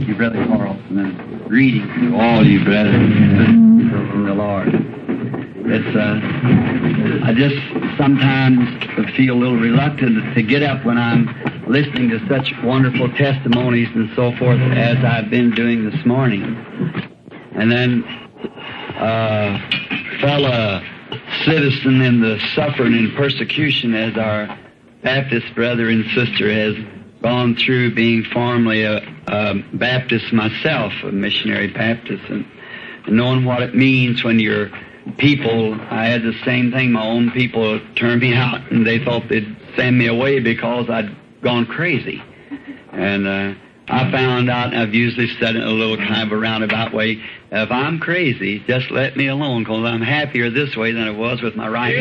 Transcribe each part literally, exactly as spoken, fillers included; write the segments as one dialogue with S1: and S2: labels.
S1: You, Brother Carlson, and greetings to all you brothers and sisters in the Lord. It's, uh, I just sometimes feel a little reluctant to get up when I'm listening to such wonderful testimonies and so forth as I've been doing this morning. And then, uh, fellow citizen in the suffering and persecution as our Baptist brother and sister has gone through, being formerly a, a Baptist myself, a missionary Baptist, and knowing what it means when your people, I had the same thing, my own people turned me out and they thought they'd send me away because I'd gone crazy. And uh, I found out, and I've usually said it in a little kind of a roundabout way, if I'm crazy, just let me alone, because I'm happier this way than I was with my right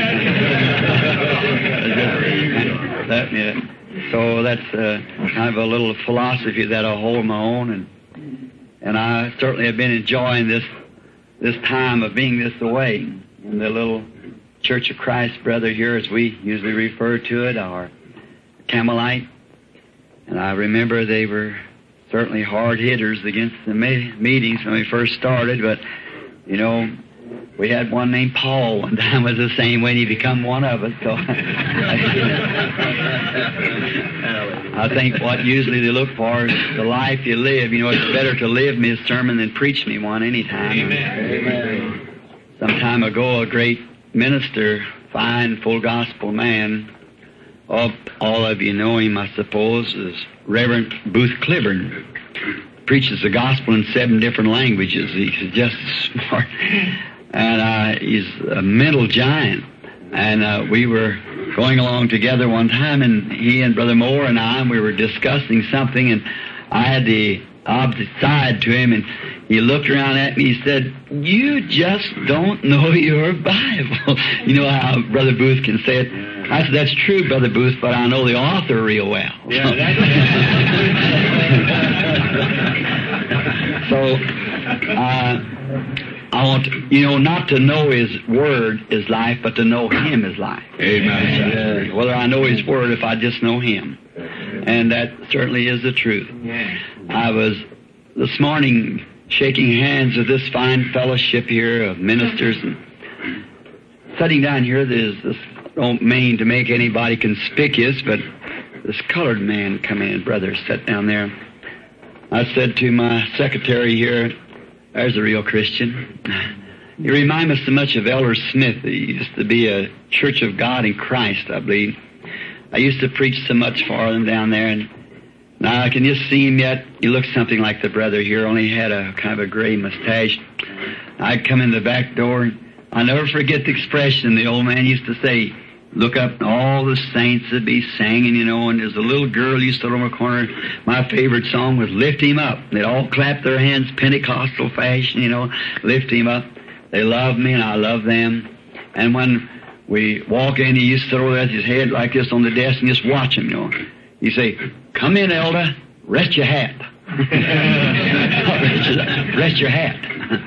S2: Yeah.
S1: mind. Let me, so that's uh, kind of a little philosophy that I hold my own, and and I certainly have been enjoying this this time of being this way. And the little Church of Christ brother here, as we usually refer to it, our Campbellite. And I remember they were certainly hard hitters against the me- meetings when we first started, but, you know, we had one named Paul one time was the same way, and he become one of us. So I think what usually they look for is the life you live. You know, it's better to live me a sermon than preach me one any time.
S2: Amen. Amen.
S1: Some time ago, a great minister, fine, full gospel man, all, all of you know him, I suppose, is Reverend Booth Cliburn. Preaches the gospel in seven different languages. He's just smart. And uh, he's a mental giant. And uh, we were going along together one time, and he and Brother Moore and I, and we were discussing something, and I had the opposite side to him, and he looked around at me, he said, "You just don't know your Bible." You know how Brother Booth can say it? I said, "That's true, Brother Booth, but I know the author real well."
S2: Yeah, that's
S1: So, uh, I want to, you know, not to know His Word is life, but to know Him is life.
S2: Amen.
S1: Uh, whether I know His Word, if I just know Him. And that certainly is the truth. I was this morning shaking hands with this fine fellowship here of ministers, and sitting down here, there's this, don't mean to make anybody conspicuous, but this colored man come in, brother, sat down there. I said to my secretary here, there's a real Christian. You remind me so much of Elder Smith. He used to be a Church of God in Christ, I believe. I used to preach so much for them down there, and now I can just see him yet. He looks something like the brother here, only he had a kind of a gray mustache. I'd come in the back door, and I'll never forget the expression the old man used to say, look up, and all the saints would be singing, you know, and there's a little girl used to sit over the corner. My favorite song was Lift Him Up. They'd all clap their hands, Pentecostal fashion, you know, lift Him up. They love me, and I love them. And when we walk in, he used to sit over there with his head like this on the desk and just watch him, you know. He'd say, "Come in, elder, rest your hat." rest, your, rest your hat.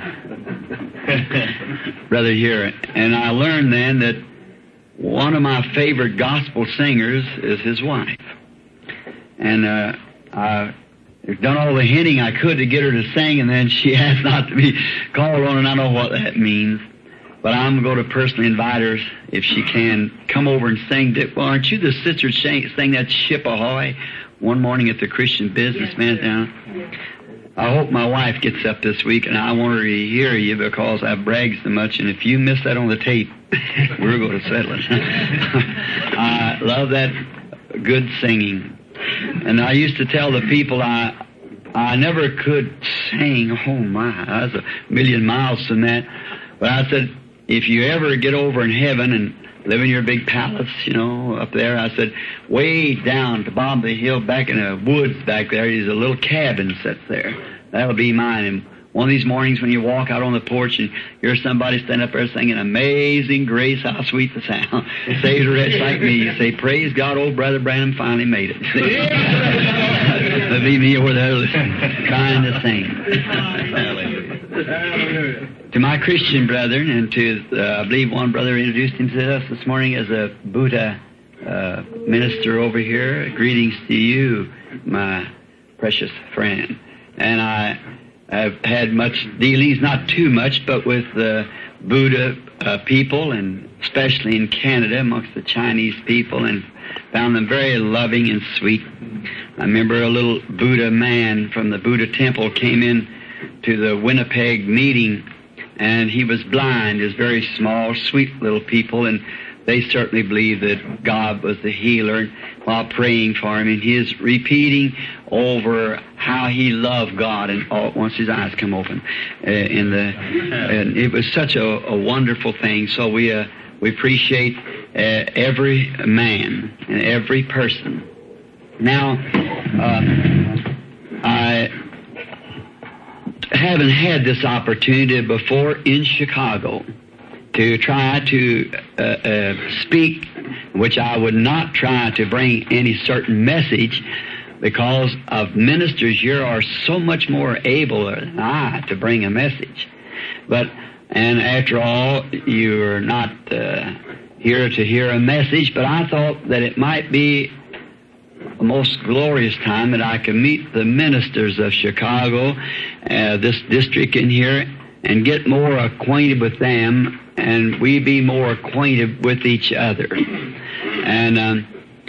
S1: Brother here. And I learned then that one of my favorite gospel singers is his wife. And uh, I've done all the hinting I could to get her to sing, and then she asked not to be called on, and I know what that means. But I'm going to personally invite her, if she can, come over and sing. Well, aren't you the sister sang that Ship Ahoy one morning at the Christian Businessman's down? I hope my wife gets up this week, and I want her to hear you because I brag so much, and if you miss that on the tape, we're going to settle it. I love that good singing. And I used to tell the people I I never could sing. Oh, my, I was a million miles from that. But I said, if you ever get over in heaven and live in your big palace, you know, up there, I said, way down at the bottom of the hill, back in the woods back there, there's a little cabin sits there. That'll be mine. And one of these mornings when you walk out on the porch and hear somebody stand up there singing Amazing Grace, how sweet the sound. Saves a wretch like me. You say, praise God, old Brother Branham finally made it. That'll be me over there trying to sing. To my Christian brethren, and to, uh, I believe one brother introduced him to us this morning as a Buddha uh, minister over here. Greetings to you, my precious friend. and I have had much dealings, not too much, but with the Buddha uh, people, and especially in Canada amongst the Chinese people, and found them very loving and sweet. I remember a little Buddha man from the Buddha temple came in to the Winnipeg meeting, and he was blind. He was very small, sweet little people, and they certainly believed that God was the healer while praying for him. And he is repeating over how he loved God, and all, once his eyes come open, uh, in the, and it was such a, a wonderful thing. So we uh, we appreciate uh, every man and every person. Now, uh, I haven't had this opportunity before in Chicago to try to uh, uh, speak, which I would not try to bring any certain message, because of ministers here are so much more able than I to bring a message. But, and after all, you're not uh, here to hear a message, but I thought that it might be a most glorious time that I could meet the ministers of Chicago, uh, this district in here, and get more acquainted with them, and we be more acquainted with each other. And um,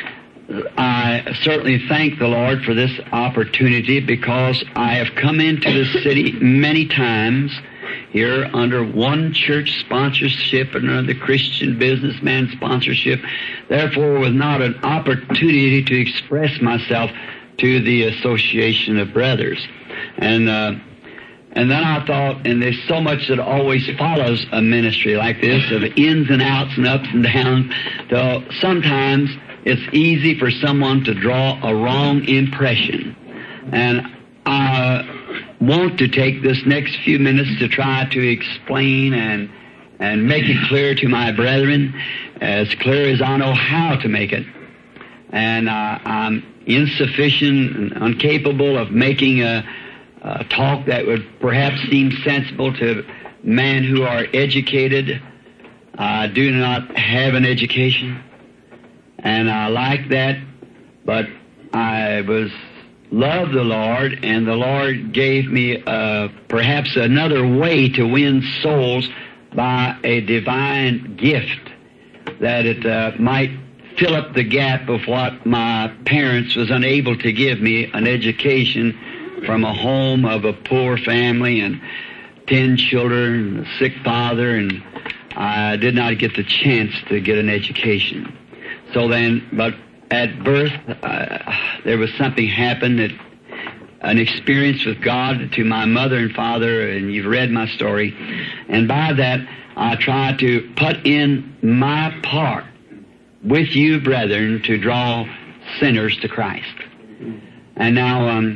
S1: I certainly thank the Lord for this opportunity, because I have come into the city many times here under one church sponsorship and under the Christian businessman sponsorship, therefore with not an opportunity to express myself to the Association of Brothers. And uh, And then I thought, and there's so much that always follows a ministry like this, of ins and outs and ups and downs, so sometimes it's easy for someone to draw a wrong impression. And I want to take this next few minutes to try to explain and and make it clear to my brethren, as clear as I know how to make it. And uh, I'm insufficient and incapable of making a Uh, talk that would perhaps seem sensible to men who are educated. I do not have an education, and I like that, but I was loved the Lord, and the Lord gave me uh, perhaps another way to win souls by a divine gift, that it uh, might fill up the gap of what my parents was unable to give me, an education from a home of a poor family and ten children, a sick father, and I did not get the chance to get an education. So then, but at birth, uh, there was something happened, that an experience with God to my mother and father, and you've read my story, and by that I try to put in my part with you, brethren, to draw sinners to Christ. And now, um,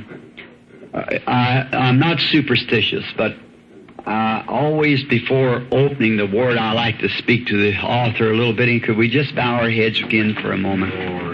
S1: I, I'm not superstitious, but uh, always before opening the Word, I like to speak to the author a little bit. And could we just bow our heads again for a moment?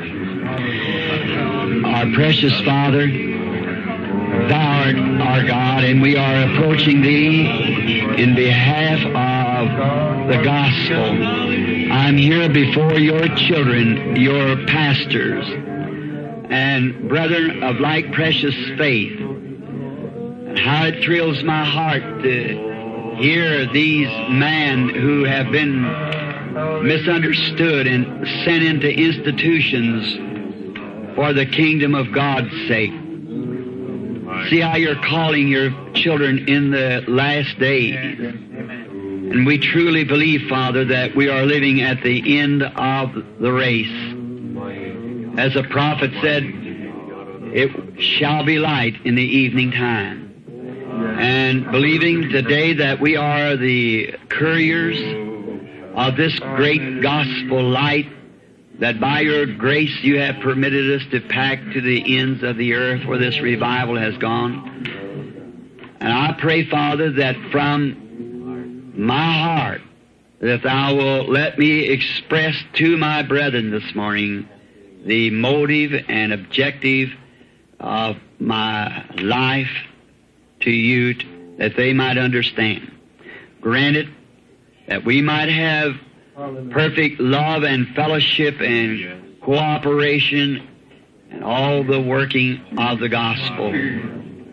S1: Our precious Father, Thou art our God, and we are approaching Thee in behalf of the gospel. I'm here before your children, your pastors, and brethren of like precious faith. How it thrills my heart to hear these men who have been misunderstood and sent into institutions for the kingdom of God's sake. See how you're calling your children in the last days. And we truly believe, Father, that we are living at the end of the race. As a prophet said, it shall be light in the evening time. And believing today that we are the couriers of this great gospel light, that by your grace you have permitted us to pack to the ends of the earth where this revival has gone. And I pray, Father, that from my heart, that thou wilt let me express to my brethren this morning the motive and objective of my life to you, that they might understand. Granted, that we might have perfect love and fellowship and cooperation and all the working of the gospel.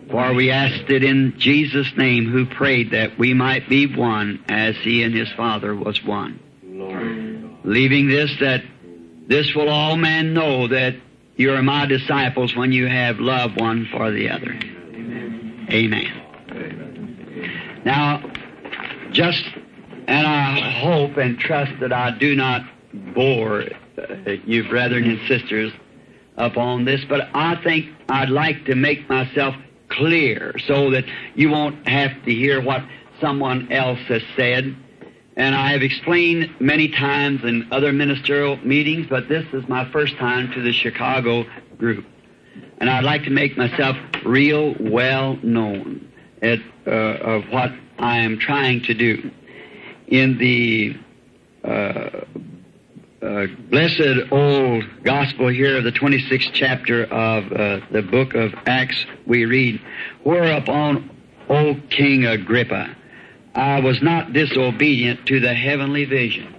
S1: For we asked it in Jesus' name, who prayed that we might be one as He and His Father was one. Leaving this, that this will all men know that you are my disciples when you have love one for the other. Amen. Amen. Amen. Now, just, and I hope and trust that I do not bore uh, you brethren and sisters upon this, but I think I'd like to make myself clear so that you won't have to hear what someone else has said. And I have explained many times in other ministerial meetings, but this is my first time to the Chicago group. And I'd like to make myself real well known at, uh, of what I am trying to do. In the uh, uh, blessed old gospel here of the twenty-sixth chapter of uh, the book of Acts, we read, "Whereupon, O King Agrippa, I was not disobedient to the heavenly vision."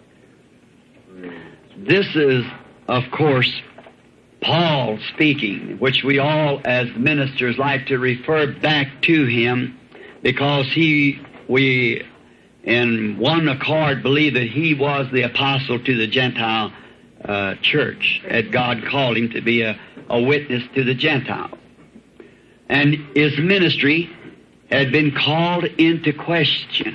S1: This is, of course, Paul speaking, which we all as ministers like to refer back to him, because he, we in one accord believe that he was the apostle to the Gentile uh, church, that God called him to be a, a witness to the Gentiles. And his ministry had been called into question.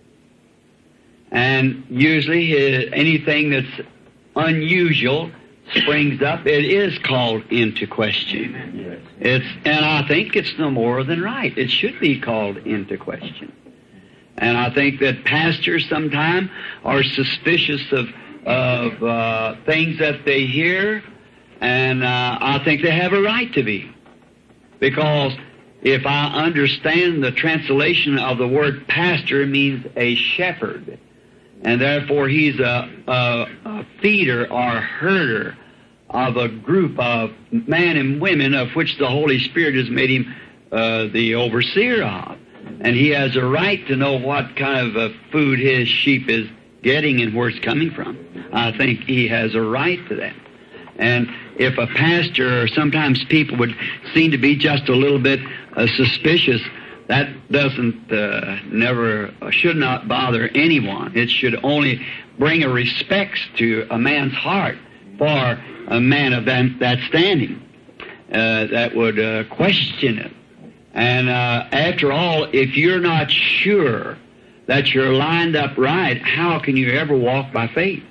S1: And usually his, anything that's unusual springs up, it is called into question. It's, and I think it's no more than right. It should be called into question. And I think that pastors sometimes are suspicious of, of uh, things that they hear, and uh, I think they have a right to be. Because if I understand the translation of the word pastor means a shepherd, and therefore he's a, a, a feeder or herder of a group of men and women of which the Holy Spirit has made him uh, the overseer of. And he has a right to know what kind of uh, food his sheep is getting and where it's coming from. I think he has a right to that. And if a pastor, or sometimes people would seem to be just a little bit uh, suspicious, that doesn't, uh, never, uh, should not bother anyone. It should only bring a respect to a man's heart for a man of that, that standing uh, that would uh, question it. And uh, after all, if you're not sure that you're lined up right, how can you ever walk by faith?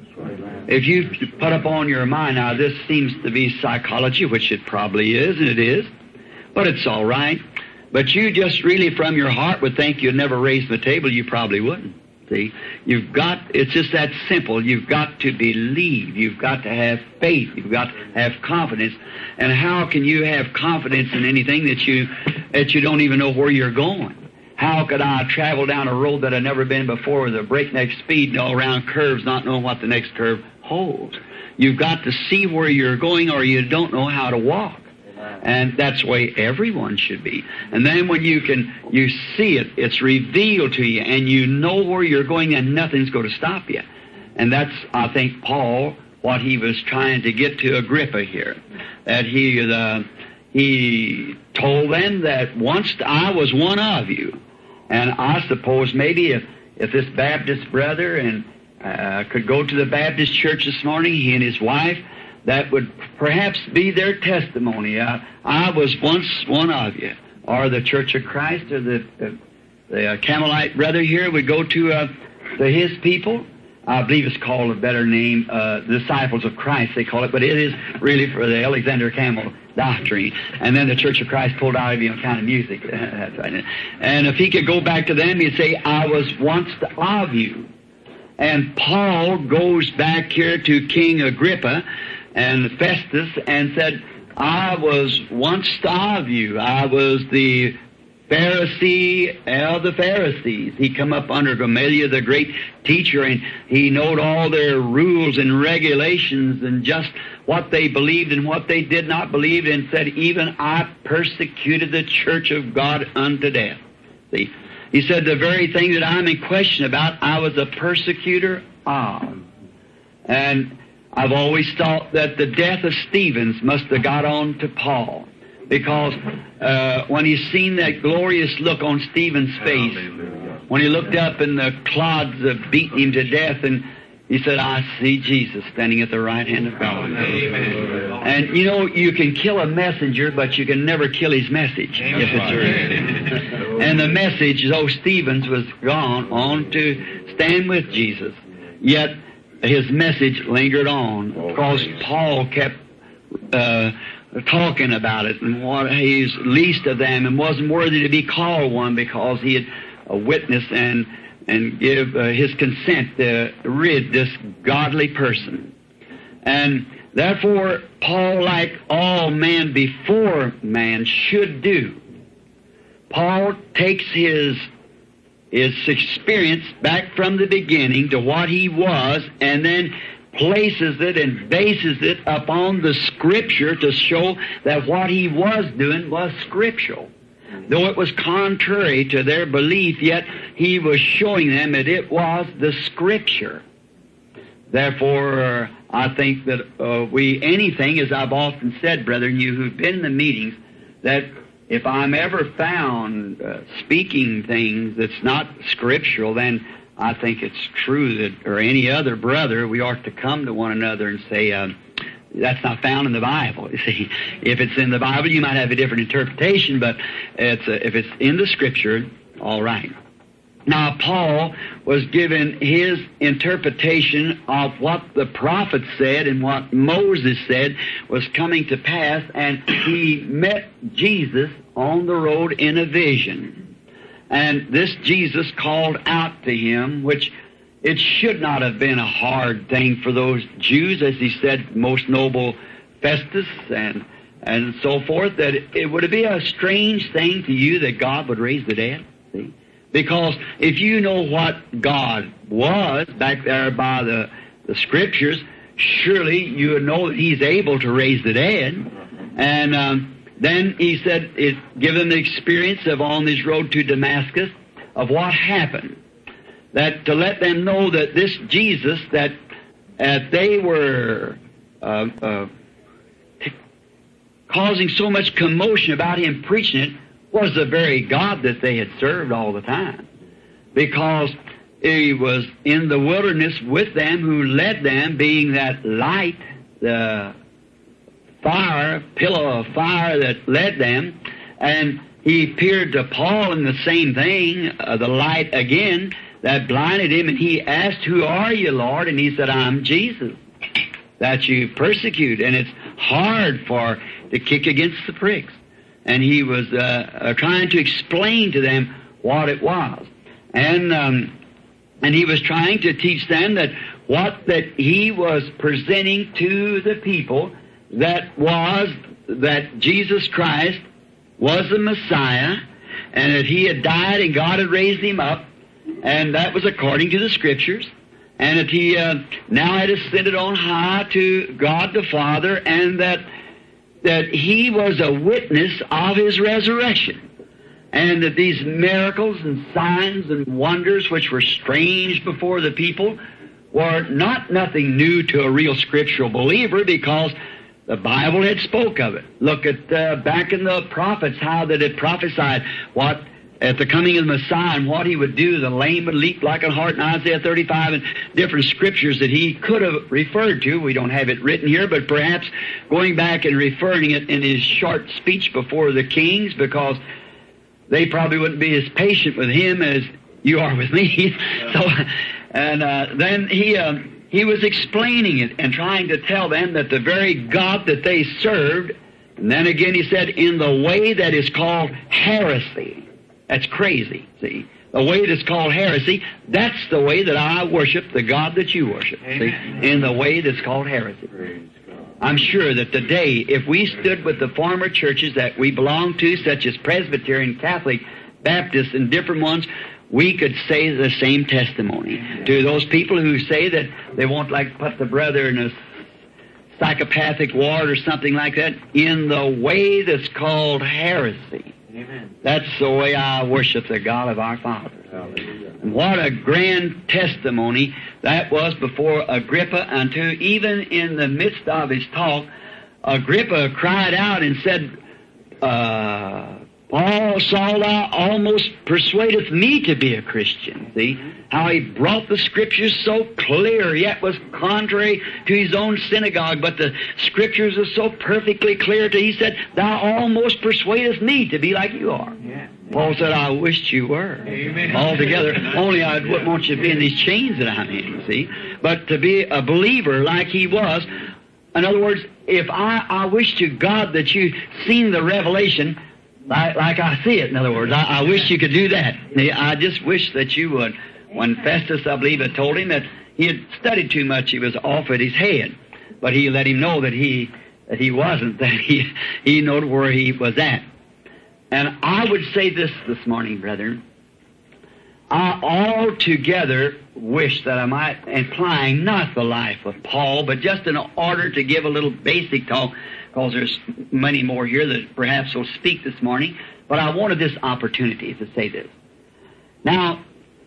S1: If you put upon your mind, now this seems to be psychology, which it probably is, and it is, but it's all right. But you just really from your heart would think you'd never raise the table, you probably wouldn't. See, you've got, it's just that simple. You've got to believe. You've got to have faith. You've got to have confidence. And how can you have confidence in anything that you, that you don't even know where you're going? How could I travel down a road that I've never been before with a breakneck speed and all around curves, not knowing what the next curve holds? You've got to see where you're going, or you don't know how to walk. And that's the way everyone should be. And then when you can, you see it, it's revealed to you, and you know where you're going, and nothing's going to stop you. And that's, I think, Paul, what he was trying to get to Agrippa here. That he, uh, he told them that once I was one of you. And I suppose maybe if, if this Baptist brother and uh, could go to the Baptist church this morning, he and his wife, that would perhaps be their testimony. Uh, I was once one of you. Or the Church of Christ, or the, the, the uh, Camelite brother here would go to, uh, to his people. I believe it's called a better name, uh, Disciples of Christ, they call it, but it is really for the Alexander Campbell doctrine. And then the Church of Christ pulled out of him kind of music. That's right. And if he could go back to them, he'd say, I was once of you. And Paul goes back here to King Agrippa and Festus and said, I was once of you. I was the Pharisee of the Pharisees. He come up under Gamaliel, the great teacher, and he knowed all their rules and regulations and just what they believed and what they did not believe, and said, even I persecuted the church of God unto death. See, he said, the very thing that I'm in question about, I was a persecutor of. And I've always thought that the death of Stephen must have got on to Paul. because uh, when he seen that glorious look on Stephen's face, when he looked up and the clods of beating him to death, and he said, I see Jesus standing at the right hand of God. Amen. And you know, you can kill a messenger, but you can never kill his message, if it's urgent. And the message, though Stephen's was gone on to stand with Jesus, yet his message lingered on, because Paul kept uh, talking about it, and what he's least of them, and wasn't worthy to be called one, because he had a witness and and give uh, his consent to rid this godly person. And therefore, Paul, like all men before man should do, Paul takes his his experience back from the beginning to what he was, and then places it and bases it upon the Scripture to show that what he was doing was scriptural. Though it was contrary to their belief, yet he was showing them that it was the Scripture. Therefore, uh, I think that uh, we, anything, as I've often said, brethren, you who've been in the meetings, that if I'm ever found uh, speaking things that's not scriptural, then I think it's true that, or any other brother, we ought to come to one another and say, uh, that's not found in the Bible. You see, if it's in the Bible, you might have a different interpretation, but it's a, if it's in the Scripture, all right. Now, Paul was given his interpretation of what the prophet said and what Moses said was coming to pass, and he met Jesus on the road in a vision. And this Jesus called out to him, which it should not have been a hard thing for those Jews, as he said, most noble Festus and and so forth, that it would be a strange thing to you that God would raise the dead. See? Because if you know what God was back there by the, the Scriptures, surely you would know that He's able to raise the dead. And um, then he said, it, give them the experience of on this road to Damascus of what happened. That to let them know that this Jesus that uh, they were uh, uh, t- causing so much commotion about him preaching it was the very God that they had served all the time. Because he was in the wilderness with them, who led them, being that light, the fire, pillar of fire that led them. And he appeared to Paul in the same thing, uh, the light again, that blinded him, and he asked, who are you, Lord? And he said, I'm Jesus, that you persecute. And it's hard for to kick against the pricks. And he was uh, uh, trying to explain to them what it was. And um, and he was trying to teach them that what that he was presenting to the people, that was that Jesus Christ was the Messiah, and that he had died and God had raised him up, and that was according to the Scriptures, and that he uh, now had ascended on high to God the Father, and that that he was a witness of his resurrection, and that these miracles and signs and wonders, which were strange before the people, were not nothing new to a real scriptural believer, because the Bible had spoke of it. Look at uh, back in the prophets, how that it prophesied what at the coming of the Messiah and what he would do. The lame would leap like a hart in Isaiah thirty-five, and different scriptures that he could have referred to. We don't have it written here, but perhaps going back and referring it in his short speech before the kings, because they probably wouldn't be as patient with him as you are with me. so, and uh, then he uh, he was explaining it and trying to tell them that the very God that they served, and then again he said, in the way that is called heresy. That's crazy, see. The way that's called heresy, that's the way that I worship the God that you worship, Amen. See, in the way that's called heresy. I'm sure that today, if we stood with the former churches that we belong to, such as Presbyterian, Catholic, Baptist, and different ones, we could say the same testimony to those people who say that they won't like put the brother in a psychopathic ward or something like that, in the way that's called heresy. Amen. That's the way I worship the God of our fathers. And what a grand testimony that was before Agrippa, until even in the midst of his talk, Agrippa cried out and said, uh, Paul, Saul, thou almost persuadeth me to be a Christian. See how he brought the Scriptures so clear, yet was contrary to his own synagogue, but the Scriptures are so perfectly clear to, he said, thou almost persuadest me to be like you are. Yeah. Paul said, I wished you were. Amen. Altogether. Only I wouldn't want you to be in these chains that I'm in, see. But to be a believer like he was, in other words, if I, I wish to God that you seen the revelation like, like I see it, in other words. I, I wish you could do that. I just wish that you would. When Festus, I believe, had told him that he had studied too much, he was off at his head. But he let him know that he that he wasn't, that he, he knew where he was at. And I would say this this morning, brethren. I altogether wish that I might, implying not the life of Paul, but just in order to give a little basic talk, because there's many more here that perhaps will speak this morning, but I wanted this opportunity to say this. Now,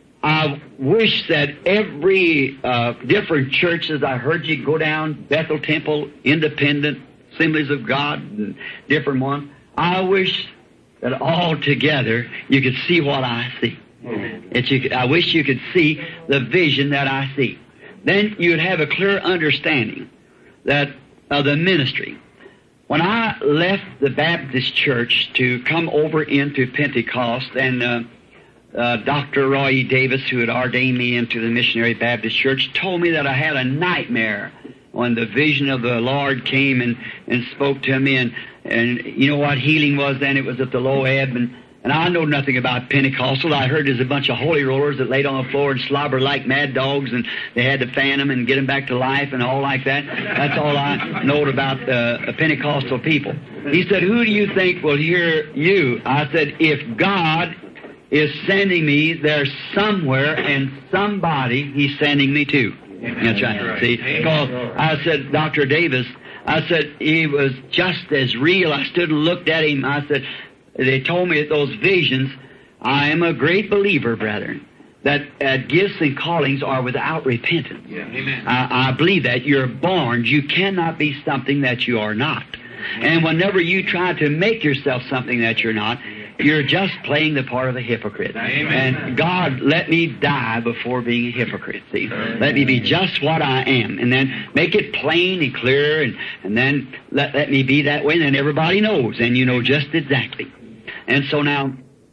S1: I wish that every uh, different churches, I heard you go down, Bethel Temple, Independent, Assemblies of God, and different ones, I wish that all together you could see what I see. That you could, I wish you could see the vision that I see. Then you'd have a clear understanding that of the ministry. When I left the Baptist church to come over into Pentecost, and uh, uh, Doctor Roy E. Davis, who had ordained me into the Missionary Baptist Church, told me that I had a nightmare when the vision of the Lord came and, and spoke to me. And, and you know what healing was then? It was at the low ebb. And, and I know nothing about Pentecostal. I heard there's a bunch of holy rollers that laid on the floor and slobbered like mad dogs, and they had to fan them and get them back to life and all like that. That's all I know about uh, Pentecostal people. He said, who do you think will hear you? I said, if God is sending me, there's somewhere and somebody He's sending me to. That's right. See, because I said, Doctor Davis, I said, he was just as real. I stood and looked at him. I said, they told me that those visions, I am a great believer, brethren, that uh, gifts and callings are without repentance. Yeah, amen. I, I believe that. You're born. You cannot be something that you are not. And whenever you try to make yourself something that you're not, you're just playing the part of a hypocrite. Amen. And God, let me die before being a hypocrite, see. Let me be just what I am. And then make it plain and clear, and, and then let, let me be that way, and then everybody knows, and you know just exactly. And so now,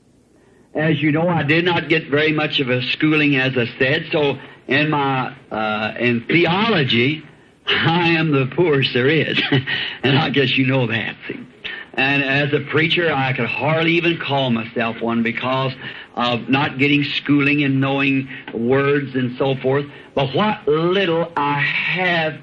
S1: as you know, I did not get very much of a schooling, as I said, so in my, uh, in theology, I am the poorest there is. And I guess you know that, see. And as a preacher, I could hardly even call myself one because of not getting schooling and knowing words and so forth. But what little I have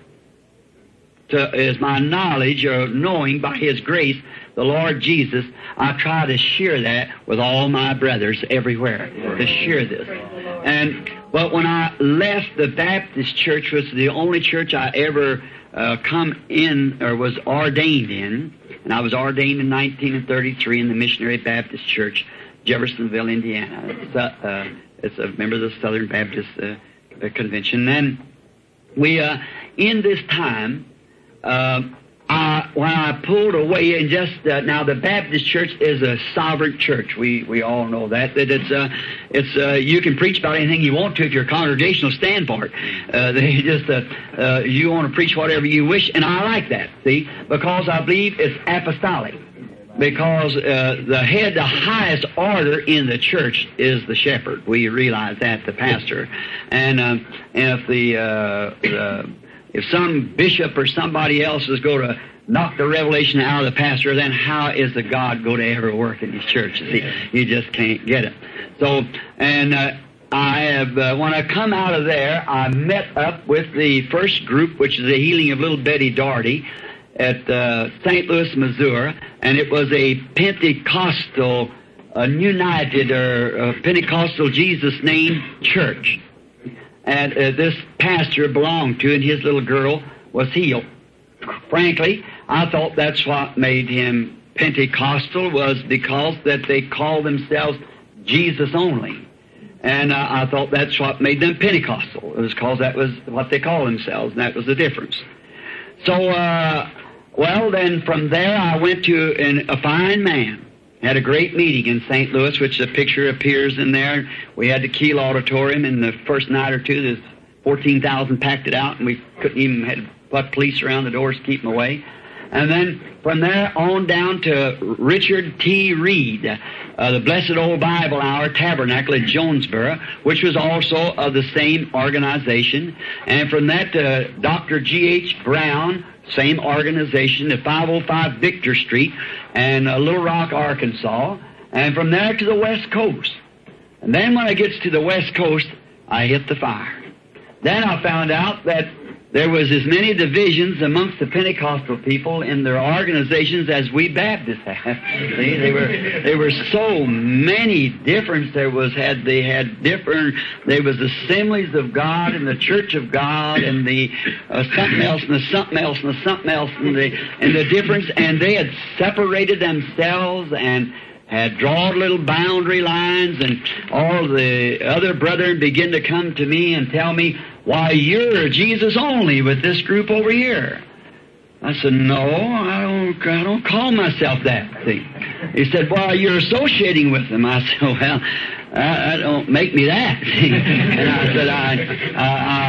S1: to, is my knowledge or knowing by His grace, the Lord Jesus, I try to share that with all my brothers everywhere, to share this. And but when I left the Baptist church, which was the only church I ever uh, come in or was ordained in, and I was ordained in nineteen thirty-three in the Missionary Baptist Church, Jeffersonville, Indiana. It's a, uh, it's a member of the Southern Baptist uh, Convention. And we, uh, in this time, uh, I, when I pulled away and just uh, now the Baptist Church is a sovereign church. We we all know that that it's uh, it's uh, you can preach about anything you want to if your congregation will stand for it. Uh, they just uh, uh, you want to preach whatever you wish, and I like that. See, because I believe it's apostolic. Because uh, the head, the highest order in the church is the shepherd. We realize that, the pastor, and um, and if the uh, the If some bishop or somebody else is going to knock the revelation out of the pastor, then how is the God going to ever work in his church? See, you just can't get it. So, and uh, I have, uh, when I come out of there, I met up with the first group, which is the healing of little Betty Daugherty at uh, Saint Louis, Missouri, and it was a Pentecostal, uh, United or uh, Pentecostal Jesus Name church. And uh, this pastor belonged to, and his little girl was healed. Frankly, I thought that's what made him Pentecostal, was because that they called themselves Jesus only. And uh, I thought that's what made them Pentecostal. It was because that was what they called themselves, and that was the difference. So uh, Well, then from there I went to an, a fine man. Had a great meeting in Saint Louis, which the picture appears in there. We had the Kiel Auditorium, and the first night or two, there's fourteen thousand packed it out, and we couldn't even had to put police around the doors to keep them away. And then from there on down to Richard T. Reed, uh, the Blessed Old Bible Hour Tabernacle at Jonesboro, which was also of the same organization. And from that to Doctor G H Brown, same organization, at five oh five Victor Street and uh, Little Rock, Arkansas. And from there to the West Coast. And then when I gets to the West Coast, I hit the fire. Then I found out that there was as many divisions amongst the Pentecostal people in their organizations as we Baptists have. See, they were they were so many different. There was had they had different. There was Assemblies of God and the Church of God and the uh, something else and the something else and the something else and the and the difference. And they had separated themselves and had drawn little boundary lines, and all the other brethren began to come to me and tell me, "Why, you're Jesus only with this group over here." I said, "No, I don't, I don't call myself that." See? He said, "Well, you're associating with them." I said, "Well, I, I don't make me that." And I said, "I, I,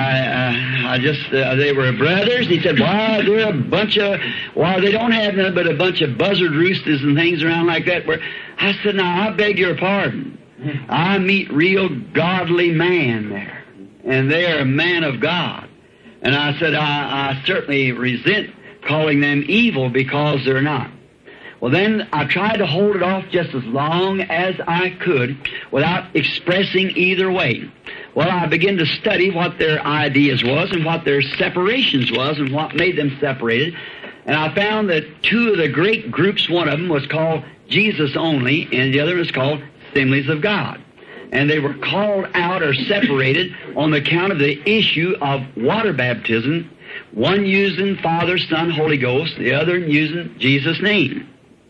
S1: I, I just, uh, they were brothers." He said, "Well, they're a bunch of, well, they don't have nothing but a bunch of buzzard roosters and things around like that." Where I said, "Now, I beg your pardon. I meet real godly man there, and they are a man of God." And I said, I, I certainly resent calling them evil because they're not. Well, then I tried to hold it off just as long as I could without expressing either way. Well, I began to study what their ideas was and what their separations was and what made them separated. And I found that two of the great groups, one of them was called Jesus Only, and the other was called Assemblies of God. And they were called out or separated on the account of the issue of water baptism, one using Father, Son, Holy Ghost, the other using Jesus' name.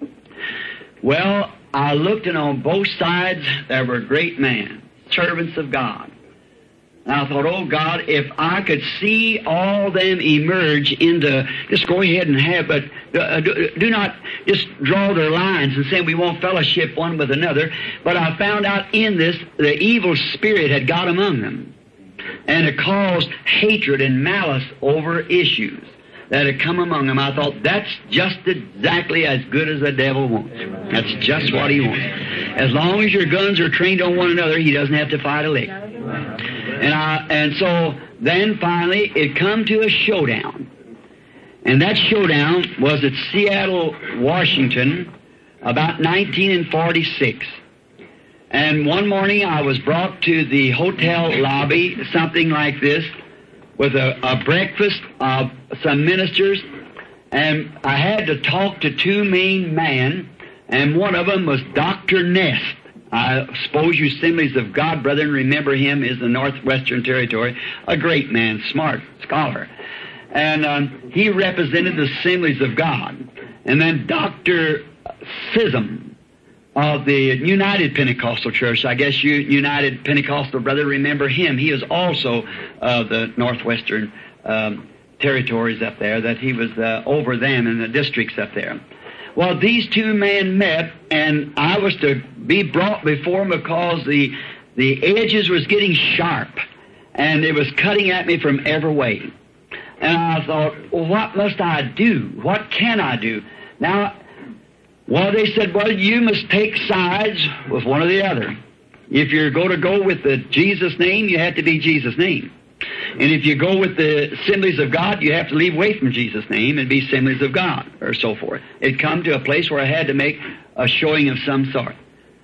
S1: Well, I looked, and on both sides there were great men, servants of God. And I thought, oh God, if I could see all them emerge into, just go ahead and have, but uh, do, do not just draw their lines and say we won't fellowship one with another. But I found out in this, the evil spirit had got among them. And it caused hatred and malice over issues that had come among them. I thought, that's just exactly as good as the devil wants. That's just what he wants. As long as your guns are trained on one another, he doesn't have to fight a lick. And I, and so then finally it come to a showdown. And that showdown was at Seattle, Washington, about nineteen forty-six. And one morning I was brought to the hotel lobby, something like this, with a, a breakfast of some ministers, and I had to talk to two main men, and one of them was Doctor Nest. I suppose you Assemblies of God, brethren, remember him as the Northwestern Territory, a great man, smart scholar. And um, he represented the Assemblies of God. And then Doctor Sism of the United Pentecostal Church, I guess you United Pentecostal brother remember him. He is also uh, the Northwestern um, Territories up there, that he was uh, over them in the districts up there. Well, these two men met, and I was to be brought before them because the the edges was getting sharp, and it was cutting at me from every way. And I thought, well, what must I do? What can I do? Now, well, they said, well, you must take sides with one or the other. If you're going to go with the Jesus name, you have to be Jesus' name. And if you go with the Assemblies of God, you have to leave away from Jesus' name and be Assemblies of God, or so forth. It come to a place where I had to make a showing of some sort.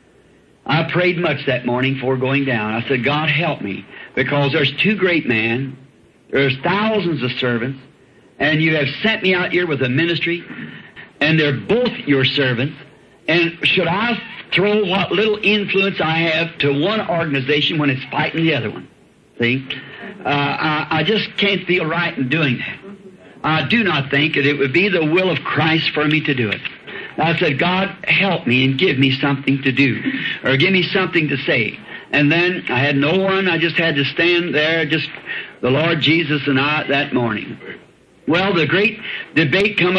S1: I prayed much that morning before going down. I said, God, help me, because there's two great men, there's thousands of servants, and you have sent me out here with a ministry, and they're both your servants, and should I throw what little influence I have to one organization when it's fighting the other one? See? Uh, I, I just can't feel right in doing that. I do not think that it would be the will of Christ for me to do it. I said, God, help me and give me something to do, or give me something to say. And then I had no one. I just had to stand there, just the Lord Jesus and I that morning. Well, the great debate come up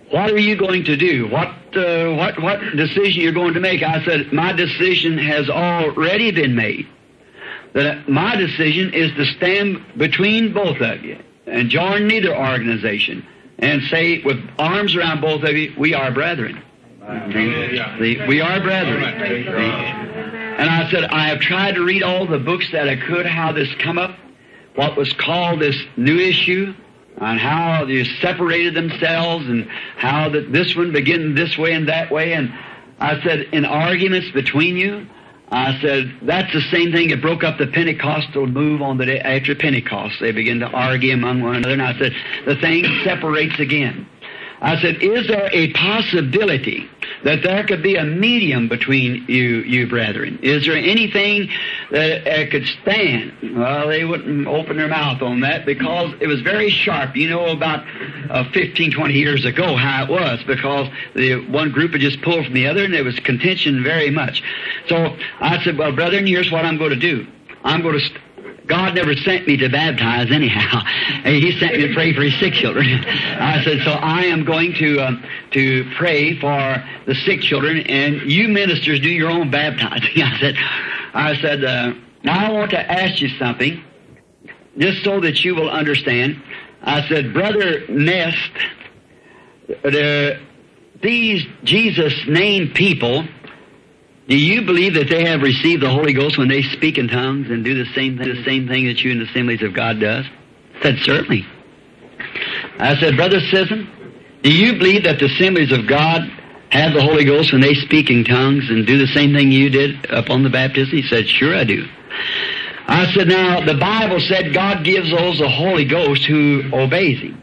S1: what are you going to do? What, uh, what, what decision you're going to make? I said, my decision has already been made. That my decision is to stand between both of you and join neither organization and say with arms around both of you, we are brethren. See, we are brethren. See? And I said, I have tried to read all the books that I could, how this come up, what was called this new issue, on how they separated themselves and how that this one began this way and that way. And I said, in arguments between you, I said, that's the same thing that broke up the Pentecostal move on the day after Pentecost. They began to argue among one another. And I said, the thing separates again. I said, is there a possibility that there could be a medium between you, you brethren? Is there anything that uh, could stand? Well, they wouldn't open their mouth on that because it was very sharp. You know, about uh, fifteen, twenty years ago how it was, because the one group had just pulled from the other and there was contention very much. So I said, well, brethren, here's what I'm going to do. I'm going to... St- God never sent me to baptize anyhow. He sent me to pray for His sick children. I said, so I am going to um, to pray for the sick children, and you ministers do your own baptizing. I said, I said, uh, now I want to ask you something, just so that you will understand. I said, Brother Nest, the, these Jesus-named people, do you believe that they have received the Holy Ghost when they speak in tongues and do the same thing, the same thing that you in the Assemblies of God does? I said, certainly. I said, Brother Sisson, do you believe that the Assemblies of God have the Holy Ghost when they speak in tongues and do the same thing you did upon the baptism? He said, sure I do. I said, now, the Bible said God gives those the Holy Ghost who obeys Him.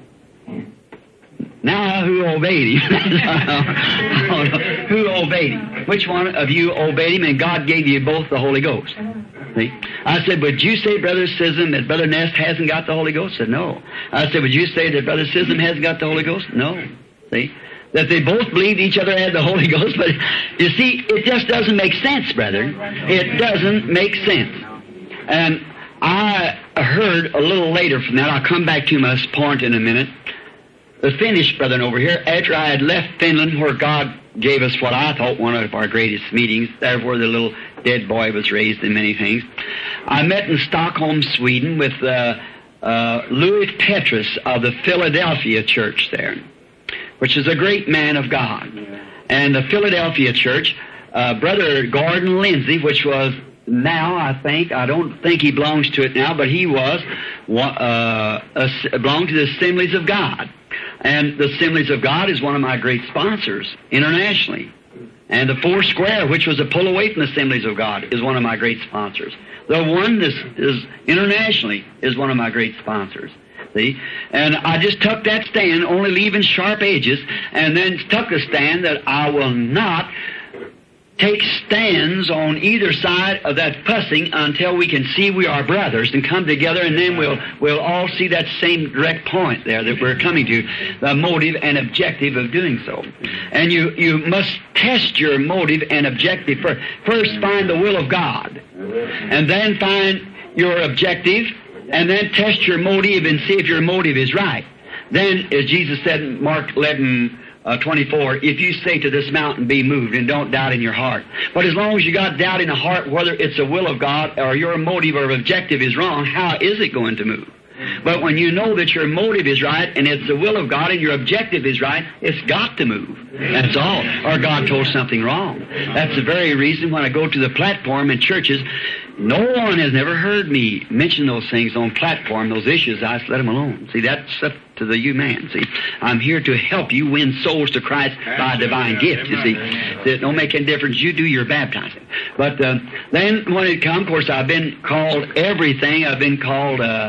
S1: Now, who obeyed Him? Who obeyed Him? Which one of you obeyed Him and God gave you both the Holy Ghost? See? I said, would you say, Brother Sisson, that Brother Nest hasn't got the Holy Ghost? I said, no. I said, would you say that Brother Sisson hasn't got the Holy Ghost? No. See? That they both believed each other had the Holy Ghost, but you see, it just doesn't make sense, brethren. It doesn't make sense. And I heard a little later from that, I'll come back to my point in a minute, the Finnish brethren over here, after I had left Finland, where God gave us what I thought one of our greatest meetings, there where the little dead boy was raised and many things, I met in Stockholm, Sweden, with uh, uh, Louis Petrus of the Philadelphia church there, which is a great man of God. And the Philadelphia church, uh, Brother Gordon Lindsay, which was now, I think, I don't think he belongs to it now, but he was, uh, belonged to the Assemblies of God. And the Assemblies of God is one of my great sponsors internationally. And the Four Square, which was a pull away from the Assemblies of God, is one of my great sponsors. The Oneness is internationally is one of my great sponsors. See? And I just took that stand, only leaving sharp edges, and then took a stand that I will not take stands on either side of that fussing until we can see we are brothers and come together, and then we'll we'll all see that same direct point there that we're coming to, the motive and objective of doing so. And you, you must test your motive and objective first. First find the will of God, and then find your objective, and then test your motive and see if your motive is right. Then, as Jesus said in Mark eleven, Uh, twenty-four, if you say to this mountain, be moved, and don't doubt in your heart. But as long as you got doubt in the heart, whether it's the will of God or your motive or objective is wrong, how is it going to move? But when you know that your motive is right and it's the will of God and your objective is right, it's got to move. That's all. Or God told something wrong. That's the very reason when I go to the platform in churches, no one has never heard me mention those things on platform, those issues. I just let them alone. See, that's up to the you man. See, I'm here to help you win souls to Christ by a divine gift, you see. It don't make any difference. You do your baptizing. But uh, then when it comes, of course, I've been called everything. I've been called... Uh,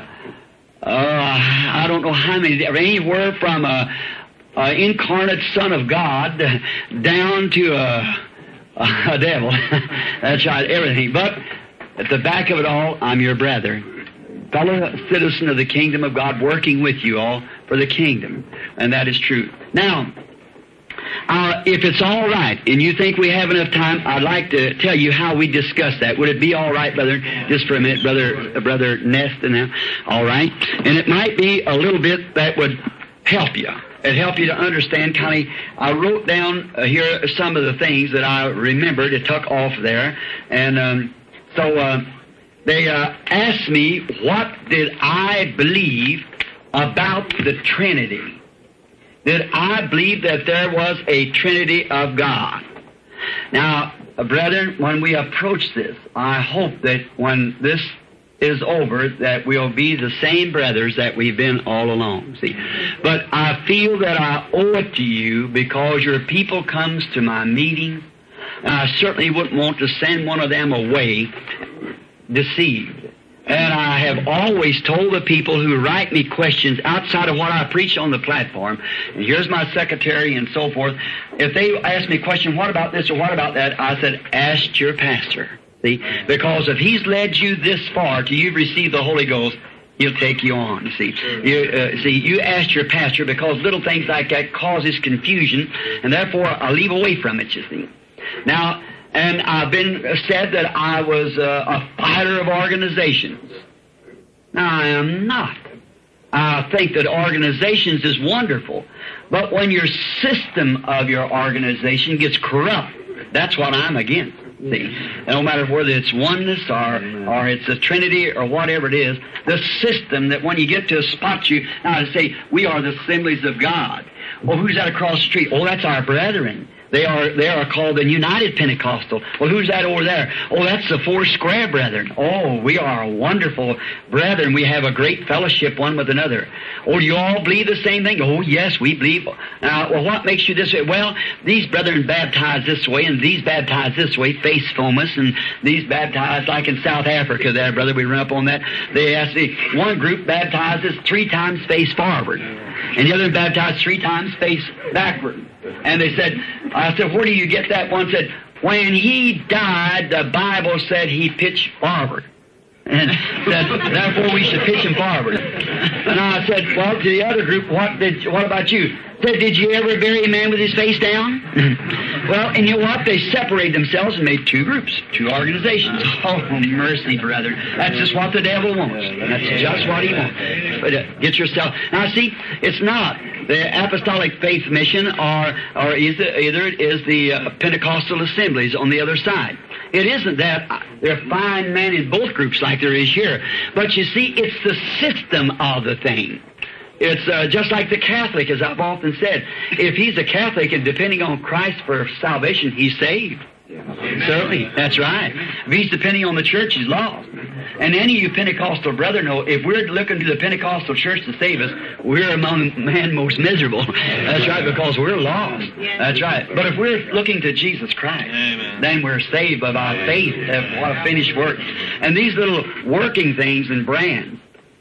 S1: Uh, I don't know how many, anywhere from a, a incarnate Son of God down to a, a devil. That's right, everything. But at the back of it all, I'm your brother, fellow citizen of the kingdom of God, working with you all for the kingdom. And that is true. Now, Uh, if it's all right, and you think we have enough time, I'd like to tell you how we discuss that. Would it be all right, brother? Just for a minute, brother, uh, brother Nest, and now, all right. And it might be a little bit that would help you. it help you to understand kind of. I wrote down uh, here some of the things that I remembered. It took off there, and um, so uh, they uh, asked me what did I believe about the Trinity. Did I believe that there was a Trinity of God? Now, uh, brethren, when we approach this, I hope that when this is over, that we'll be the same brothers that we've been all along. See, but I feel that I owe it to you because your people comes to my meetings, and I certainly wouldn't want to send one of them away deceived. And I have always told the people who write me questions outside of what I preach on the platform, and here's my secretary and so forth, if they ask me a question, what about this or what about that, I said, ask your pastor. See? Because if he's led you this far till you've received the Holy Ghost, he'll take you on, see. You, uh, see, you ask your pastor because little things like that causes confusion, and therefore I leave away from it, you see. Now, and I've been said that I was uh, a fighter of organizations. Now, I am not. I think that organizations is wonderful, but when your system of your organization gets corrupt, that's what I'm against. See, and no matter whether it's oneness or or it's a Trinity or whatever it is, the system that when you get to a spot you now to say we are the assemblies of God. Well, who's that across the street? Oh, that's our brethren. They are they are called the United Pentecostal. Well, who's that over there? Oh, that's the Four Square Brethren. Oh, we are wonderful brethren. We have a great fellowship one with another. Oh, do you all believe the same thing? Oh, yes, we believe. Now, well, what makes you this way? Well, these brethren baptized this way, and these baptized this way, face fomus, and these baptized like in South Africa there, brother. We run up on that. They asked me, one group baptizes three times face forward, and the other baptized three times face backward. And they said, I said, where do you get that? One said, when he died, the Bible said he pitched forward. And said, therefore we should pitch him forward. And I said, well, to the other group, what did, what about you? Said, did you ever bury a man with his face down? Well, and you know what? They separated themselves and made two groups, two organizations. Oh, mercy, brother. That's just what the devil wants. That's just what he wants. But uh, get yourself... Now, see, it's not the Apostolic Faith Mission or, or either, either it is the uh, Pentecostal Assemblies on the other side. It isn't that. There are fine men in both groups like there is here. But you see, it's the system of the thing. It's uh, just like the Catholic, as I've often said. If he's a Catholic and depending on Christ for salvation, he's saved. Yeah. Certainly, that's right. If he's depending on the church, he's lost. And any of you Pentecostal brethren know, if we're looking to the Pentecostal church to save us, we're among man most miserable. That's right, because we're lost. That's right. But if we're looking to Jesus Christ, Amen, then we're saved by our faith. What a finished work. And these little working things and brands,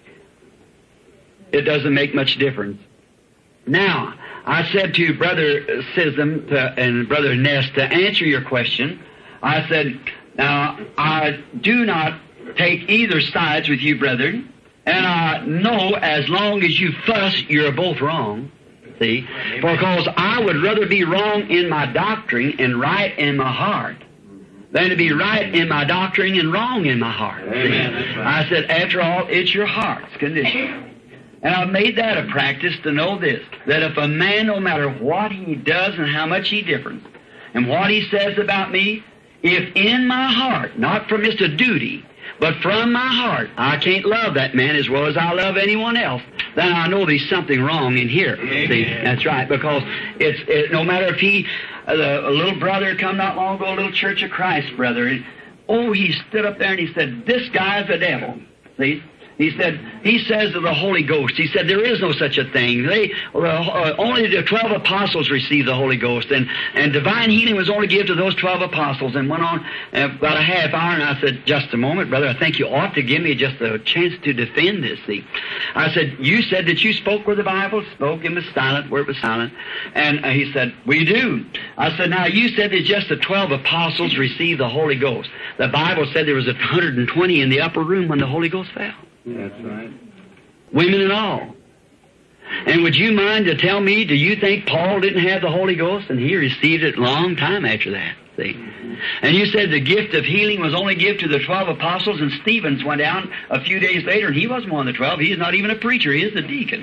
S1: it doesn't make much difference. Now, I said to Brother Sism to, and Brother Ness to answer your question, I said, now, I do not take either sides with you, brethren, and I know as long as you fuss, you're both wrong, see, because I would rather be wrong in my doctrine and right in my heart than to be right in my doctrine and wrong in my heart. See? I said, after all, it's your heart's condition. And I've made that a practice to know this, that if a man, no matter what he does and how much he differs, and what he says about me, if in my heart, not from just a duty, but from my heart, I can't love that man as well as I love anyone else, then I know there's something wrong in here. Amen. See, that's right, because it's it, no matter if he, uh, a little brother come not long ago, a little Church of Christ brother, and, oh, he stood up there and he said, this guy's a devil. See? He said, he says of the Holy Ghost, he said, there is no such a thing. They, uh, only the twelve apostles received the Holy Ghost, and, and divine healing was only given to those twelve apostles, and went on uh, about a half hour, and I said, just a moment, brother, I think you ought to give me just a chance to defend this, see. I said, you said that you spoke where the Bible spoke, and was silent where it was silent, and uh, he said, we do. I said, now, you said that just the twelve apostles received the Holy Ghost. The Bible said there was one hundred twenty in the upper room when the Holy Ghost fell.
S2: That's right.
S1: Women and all. And would you mind to tell me, do you think Paul didn't have the Holy Ghost? And he received it a long time after that. See? Mm-hmm. And you said the gift of healing was only given to the twelve apostles, and Stevens went down a few days later, and he wasn't one of the twelve. He is not even a preacher. He is a deacon.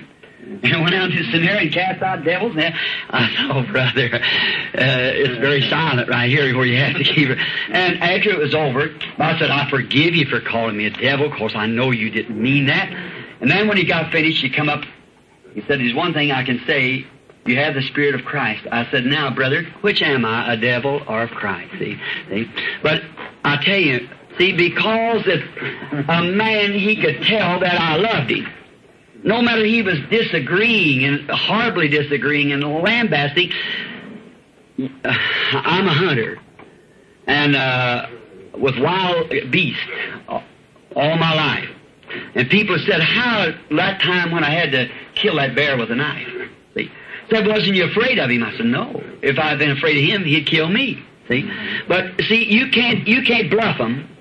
S1: and went out to the seminary and cast out devils. And I said, oh, brother, uh, it's very silent right here where you have to keep it. And after it was over, I said, I forgive you for calling me a devil. Of course, I know you didn't mean that. And then when he got finished, he come up. He said, there's one thing I can say. You have the Spirit of Christ. I said, now, brother, which am I, a devil or of Christ? See, see? But I tell you, see, because if a man, he could tell that I loved him. No matter he was disagreeing and horribly disagreeing and lambasting, I'm a hunter. And uh, with wild beasts all my life. And people said, how, that time when I had to kill that bear with a knife? See? Said, wasn't you afraid of him? I said, no. If I had been afraid of him, he'd kill me. See? But, see, you can't, you can't bluff them.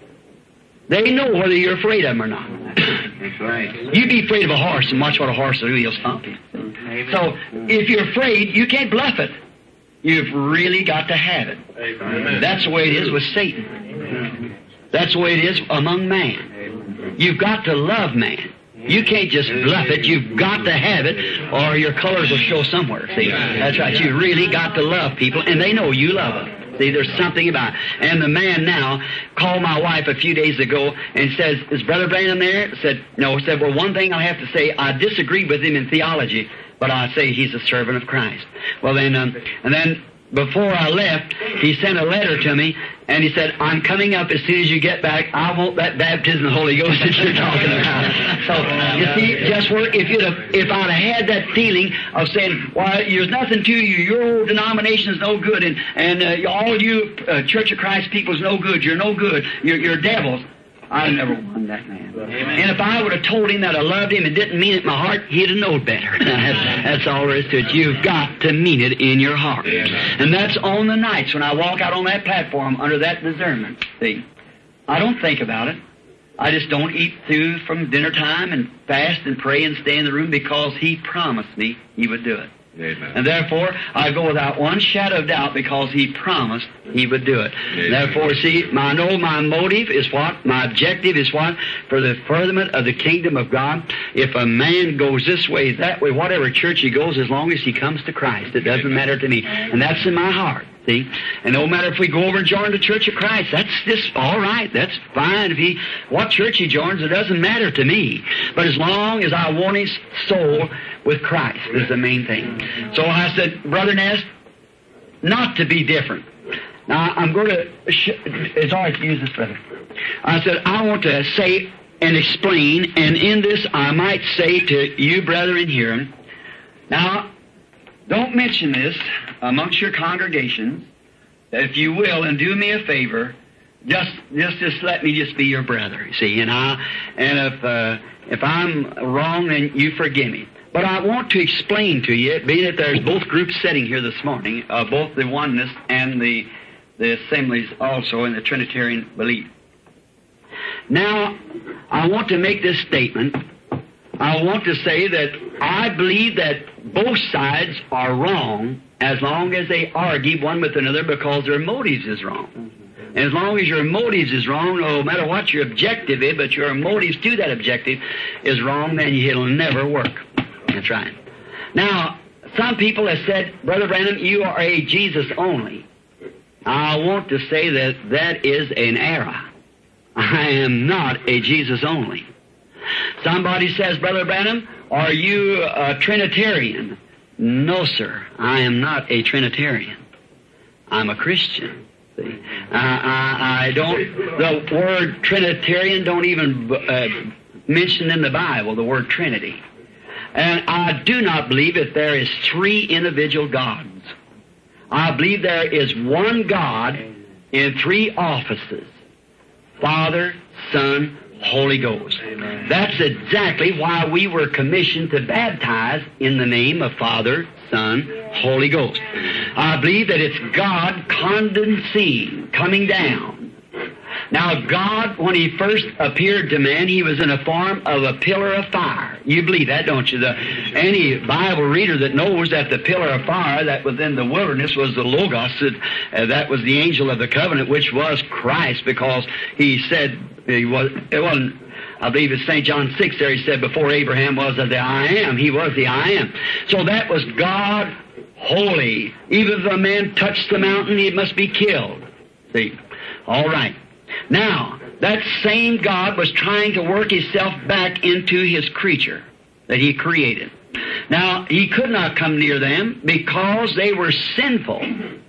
S1: They know whether you're afraid of them or not.
S2: That's right.
S1: You be afraid of a horse and watch what a horse will do. He'll stomp you. So, if you're afraid, you can't bluff it. You've really got to have it. Amen. That's the way it is with Satan. Amen. That's the way it is among man. You've got to love man. You can't just bluff it. You've got to have it, or your colors will show somewhere. See, that's right. You really got to love people, and they know you love them. See, there's something about it. And the man now called my wife a few days ago and says, is Brother Branham there? Said, no. Said, well, one thing I have to say, I disagree with him in theology, but I say he's a servant of Christ. Well, then, um, and then before I left, he sent a letter to me, and he said, I'm coming up as soon as you get back. I want that baptism of the Holy Ghost that you're talking about. So, you see, just where, if you'd have, if I'd have had that feeling of saying, well, there's nothing to you, your old denomination is no good, and, and uh, all you uh, Church of Christ people is no good, you're no good, you're, you're devils, I never won that man. Amen. And if I would have told him that I loved him and didn't mean it in my heart, he'd have known better. that's, that's all there is to it. You've got to mean it in your heart. Amen. And that's on the nights when I walk out on that platform under that discernment. See, I don't think about it. I just don't eat through from dinner time and fast and pray and stay in the room because he promised me he would do it.
S2: Amen.
S1: And therefore, I go without one shadow of doubt because he promised he would do it. Amen. Therefore, see, I know my motive is what? My objective is what? For the furtherment of the kingdom of God. If a man goes this way, that way, whatever church he goes, as long as he comes to Christ, it doesn't matter to me. And that's in my heart. See? And no matter if we go over and join the Church of Christ, that's just all right. That's fine. If he, what church he joins, it doesn't matter to me. But as long as I want his soul with Christ is the main thing. So I said, Brother Ness, not to be different. Now, I'm going to, sh- it's all right to use this, brother. I said, I want to say and explain, and in this I might say to you, brethren here, now, don't mention this amongst your congregations, if you will, and do me a favor, just just just let me just be your brother, you see, and I and if uh, if I'm wrong, then you forgive me. But I want to explain to you, being that there's both groups sitting here this morning, uh, both the oneness and the the assemblies also in the Trinitarian belief. Now, I want to make this statement. I want to say that I believe that both sides are wrong as long as they argue one with another because their motives is wrong. And as long as your motives is wrong, no matter what your objective is, but your motives to that objective is wrong, then it'll never work. That's right. Now, some people have said, Brother Branham, you are a Jesus only. I want to say that that is an error. I am not a Jesus only. Somebody says, Brother Branham, are you a Trinitarian? No, sir. I am not a Trinitarian. I'm a Christian. See? I, I, I don't, the word Trinitarian don't even uh, mention in the Bible the word Trinity. And I do not believe that there is three individual gods. I believe there is one God in three offices. Father, Son, Holy Ghost. Amen. That's exactly why we were commissioned to baptize in the name of Father, Son, Holy Ghost. I believe that it's God condensing, coming down. Now, God, when He first appeared to man, He was in a form of a pillar of fire. You believe that, don't you? The, any Bible reader that knows that the pillar of fire that was in the wilderness was the Logos, that, uh, that was the angel of the covenant, which was Christ, because He said, he was, it wasn't, I believe it's Saint John six there, He said, before Abraham was the I am. He was the I am. So that was God holy. Even if a man touched the mountain, he must be killed. See? All right. Now, that same God was trying to work Himself back into His creature that He created. Now, He could not come near them because they were sinful.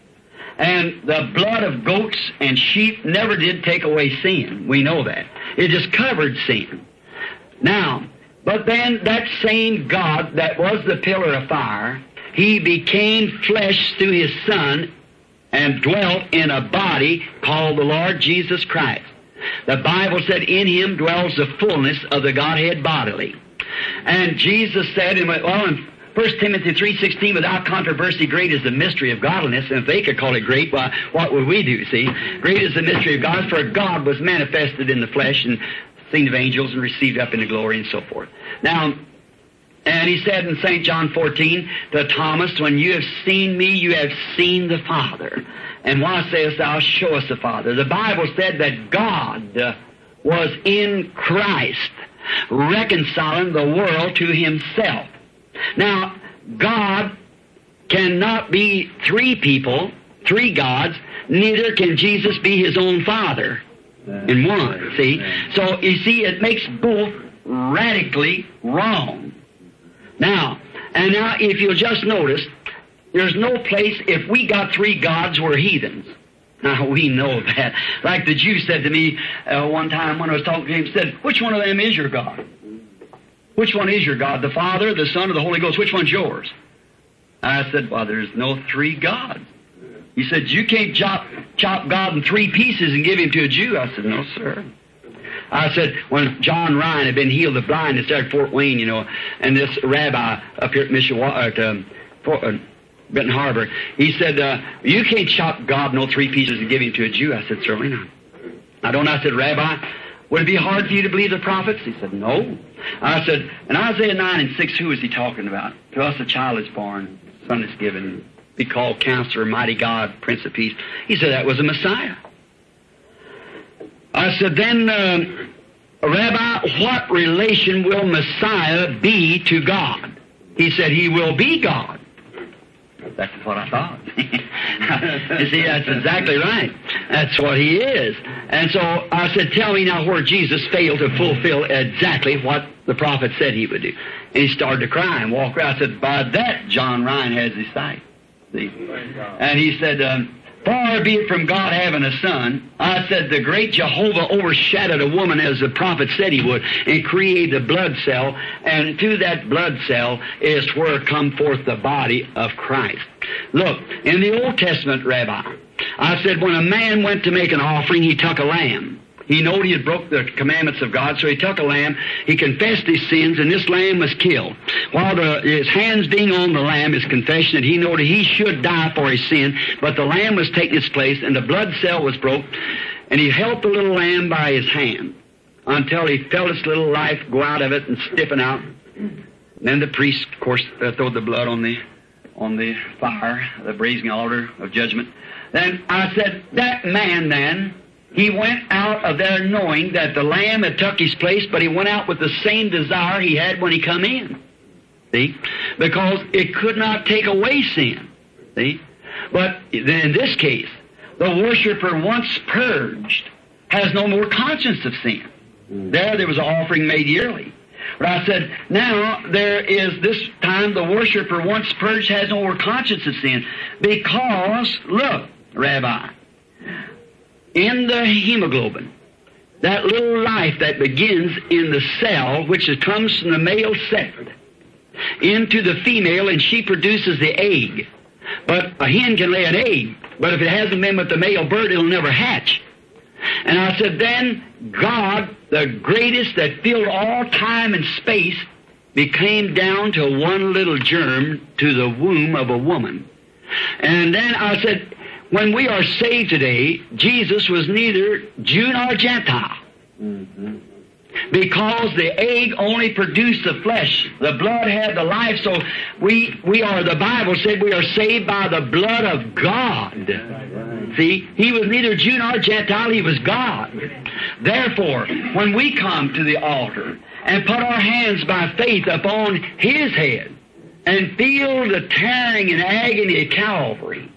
S1: And the blood of goats and sheep never did take away sin. We know that. It just covered sin. Now, but then that same God that was the pillar of fire, He became flesh through His Son and dwelt in a body called the Lord Jesus Christ. The Bible said, in Him dwells the fullness of the Godhead bodily. And Jesus said, in, well, in First Timothy three sixteen, without controversy, great is the mystery of godliness. And if they could call it great, well, what would we do, see? Great is the mystery of God, for God was manifested in the flesh and seen of angels and received up into glory and so forth. Now, and He said in Saint John fourteen to Thomas, when you have seen me, you have seen the Father. And why sayest thou, show us the Father? The Bible said that God uh, was in Christ, reconciling the world to Himself. Now, God cannot be three people, three gods, neither can Jesus be His own Father in one, see? So, you see, it makes both radically wrong. Now, and now if you'll just notice, there's no place, if we got three gods, we're heathens. Now, we know that. Like the Jew said to me uh, one time when I was talking to him, said, which one of them is your God? Which one is your God? The Father, the Son, or the Holy Ghost? Which one's yours? I said, well, there's no three gods. He said, you can't chop, chop God in three pieces and give Him to a Jew. I said, no, sir. I said, when John Ryan had been healed of blindness there at Fort Wayne, you know, and this rabbi up here at Mishawaka, at um, Fort, uh, Benton Harbor, he said, uh, you can't chop God in no three pieces and give Him to a Jew. I said, certainly not. I don't. I said, Rabbi, would it be hard for you to believe the prophets? He said, no. I said, in Isaiah nine and six, who is He talking about? To us a child is born, a son is given, be called Counselor, Mighty God, Prince of Peace. He said that was a Messiah. I said, then, uh, Rabbi, what relation will Messiah be to God? He said, He will be God. That's what I thought. You see, that's exactly right. That's what He is. And so I said, tell me now where Jesus failed to fulfill exactly what the prophet said He would do. And he started to cry and walk around. I said, by that John Ryan has his sight. See? And he said, um, far be it from God having a son. I said, the great Jehovah overshadowed a woman as the prophet said He would and created a blood cell. And through that blood cell is where come forth the body of Christ. Look, in the Old Testament, Rabbi, I said when a man went to make an offering, he took a lamb. He knew he had broke the commandments of God, so he took a lamb. He confessed his sins, and this lamb was killed. While the, his hands being on the lamb, his confession that he knew that he should die for his sin, but the lamb was taking its place, and the blood cell was broke, and he held the little lamb by his hand until he felt its little life go out of it and stiffen out. And then the priest, of course, uh, threw the blood on the on the fire, the brazen altar of judgment. Then I said, that man then, he went out of there knowing that the lamb had took his place, but he went out with the same desire he had when he come in. See? Because it could not take away sin. See? But in this case, the worshiper once purged has no more conscience of sin. There, there was an offering made yearly. But I said, now there is this time the worshiper once purged has no more conscience of sin. Because, look, Rabbi, in the hemoglobin, that little life that begins in the cell, which comes from the male sex, into the female, and she produces the egg. But a hen can lay an egg, but if it hasn't been with the male bird, it'll never hatch. And I said, then God, the greatest that filled all time and space, became down to one little germ to the womb of a woman. And then I said, when we are saved today, Jesus was neither Jew nor Gentile.
S2: Mm-hmm.
S1: Because the egg only produced the flesh. The blood had the life, so we we are, the Bible said we are saved by the blood of God. See, He was neither Jew nor Gentile, He was God. Therefore, when we come to the altar and put our hands by faith upon His head and feel the tearing and agony of Calvary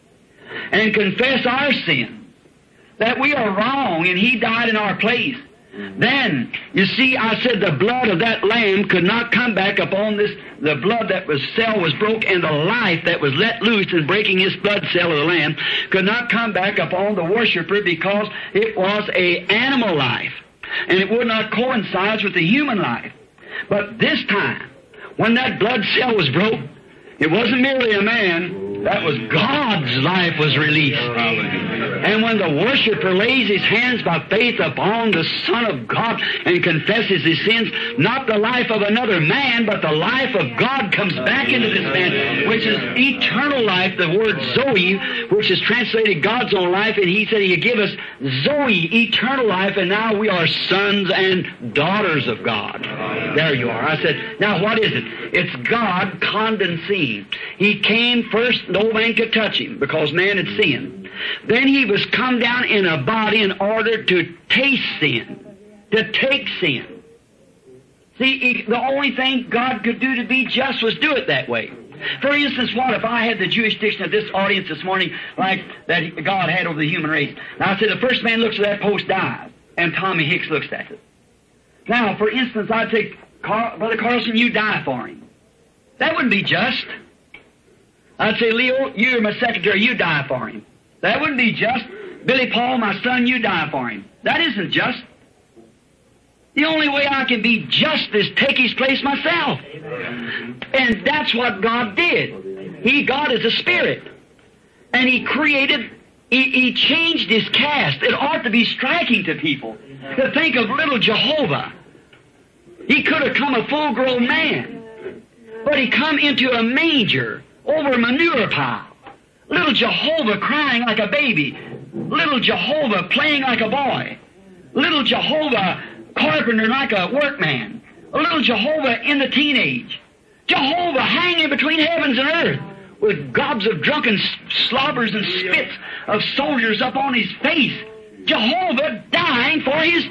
S1: and confess our sins, that we are wrong and He died in our place, then, you see, I said the blood of that lamb could not come back upon this, the blood that was cell was broke, and the life that was let loose in breaking his blood cell of the lamb could not come back upon the worshiper, because it was a animal life, and it would not coincide with the human life. But this time, when that blood cell was broke, it wasn't merely a man, that was God's life was released. And when the worshiper lays his hands by faith upon the Son of God and confesses his sins, not the life of another man, but the life of God comes back into this man, which is eternal life, the word Zoe, which is translated God's own life, and He said He'd give us Zoe, eternal life, and now we are sons and daughters of God. There you are. I said, now what is it? It's God condescending. He came first, no man could touch Him, because man had sinned. Then He was come down in a body in order to taste sin, to take sin. See, he, the only thing God could do to be just was do it that way. For instance, what if I had the jurisdiction of this audience this morning like that God had over the human race? Now, I said the first man looks at that post, dies, and Tommy Hicks looks at it. Now, for instance, I'd say, Car- Brother Carlson, you die for him. That wouldn't be just. I'd say, Leo, you're my secretary, you die for him. That wouldn't be just. Billy Paul, my son, you die for him. That isn't just. The only way I can be just is take his place myself. And that's what God did. He, God is a spirit. And He created, He, he changed His cast. It ought to be striking to people to think of little Jehovah. He could have come a full-grown man, but He come into a manger over a manure pile. Little Jehovah crying like a baby. Little Jehovah playing like a boy. Little Jehovah carpenter like a workman. A little Jehovah in the teenage. Jehovah hanging between heavens and earth with gobs of drunken slobbers and spits of soldiers up on His face. Jehovah dying for His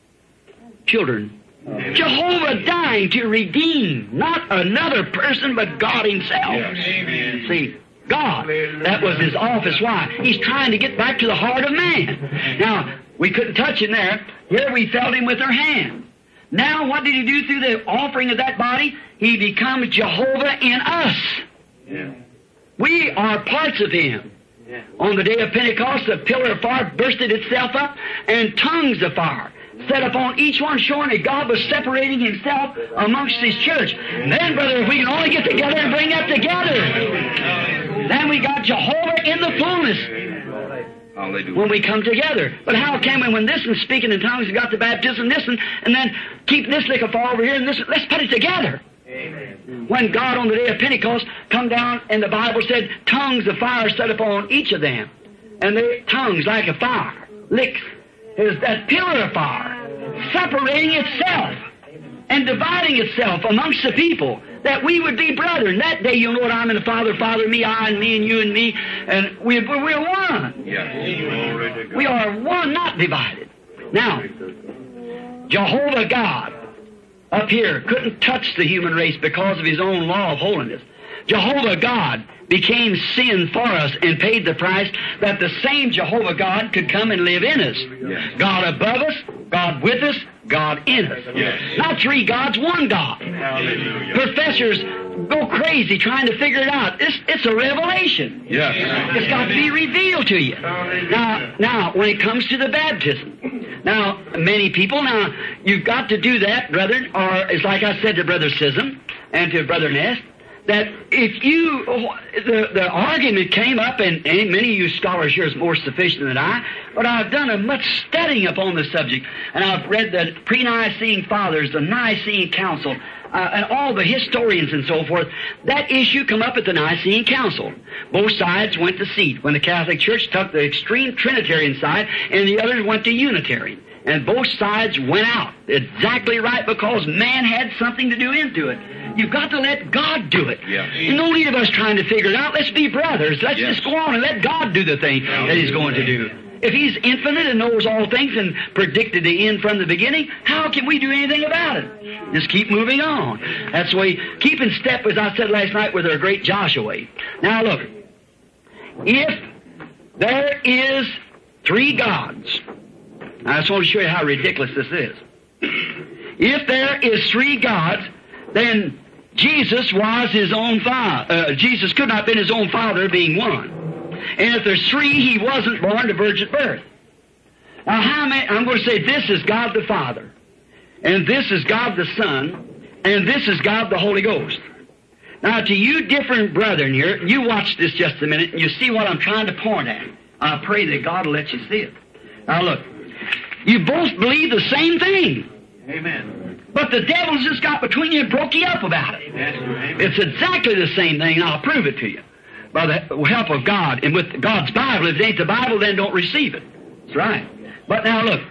S1: children. Jehovah dying to redeem not another person but God Himself. Yes. See, God, that was His office. Why? He's trying to get back to the heart of man. Now, we couldn't touch Him there. Here we felt Him with our hands. Now, what did He do through the offering of that body? He becomes Jehovah in us. Yeah. We are parts of Him. Yeah. On the day of Pentecost, the pillar of fire bursted itself up, and tongues of fire set upon each one, showing that God was separating Himself amongst His church. And then, brother, if we can only get together and bring that together, then we got Jehovah in the fullness. Hallelujah. When we come together. But how can we, when this one's speaking in tongues, we got the baptism, this one, and then keep this lick of fire over here, and this, let's put it together. Amen. When God on the day of Pentecost come down, and the Bible said, tongues of fire set upon each of them, and their tongues like a fire, licks. Is that pillar of fire separating itself and dividing itself amongst the people, that we would be brethren. That day you'll know that I'm in the Father, Father, me, I, and me, and you, and me, and we, we're one. Yes. We are one, not divided. Now, Jehovah God up here couldn't touch the human race because of His own law of holiness. Jehovah God became sin for us and paid the price that the same Jehovah God could come and live in us. Yes. God above us, God with us, God in us. Yes. Not three gods, one God. Hallelujah. Professors go crazy trying to figure it out. It's, it's a revelation. Yes. It's got to be revealed to you. Now, now, when it comes to the baptism, now, many people, now, you've got to do that, brethren, or it's like I said to Brother Sism and to Brother Ness, that if you, the, the argument came up, and, and many of you scholars here is more sufficient than I, but I've done a much studying upon the subject, and I've read the pre-Nicene Fathers, the Nicene Council,
S3: uh, and all the historians and so forth, that issue come up at the Nicene Council. Both sides went to seat when the Catholic Church took the extreme Trinitarian side and the others went to Unitarian. And both sides went out. Exactly right, because man had something to do into it. You've got to let God do it.
S2: Yeah.
S3: No need of us trying to figure it out. Let's be brothers. Let's
S2: Yes.
S3: just go on and let God do the thing that He's going to do. If He's infinite and knows all things and predicted the end from the beginning, how can we do anything about it? Just keep moving on. That's the way, keep in step, as I said last night, with our great Joshua. Now look, if there is three gods, I just want to show you how ridiculous this is. If there is three gods, then Jesus was His own father. Uh, Jesus could not have been His own father, being one. And if there's three, He wasn't born to virgin birth. Now, how many? I'm going to say this is God the Father, and this is God the Son, and this is God the Holy Ghost. Now, to you different brethren here, you watch this just a minute, and you see what I'm trying to point at. I pray that God will let you see it. Now, look. You both believe the same thing.
S2: Amen.
S3: But the devil's just got between you and broke you up about it.
S2: Amen.
S3: It's exactly the same thing, and I'll prove it to you. By the help of God, and with God's Bible. If it ain't the Bible, then don't receive it. That's right. But now look.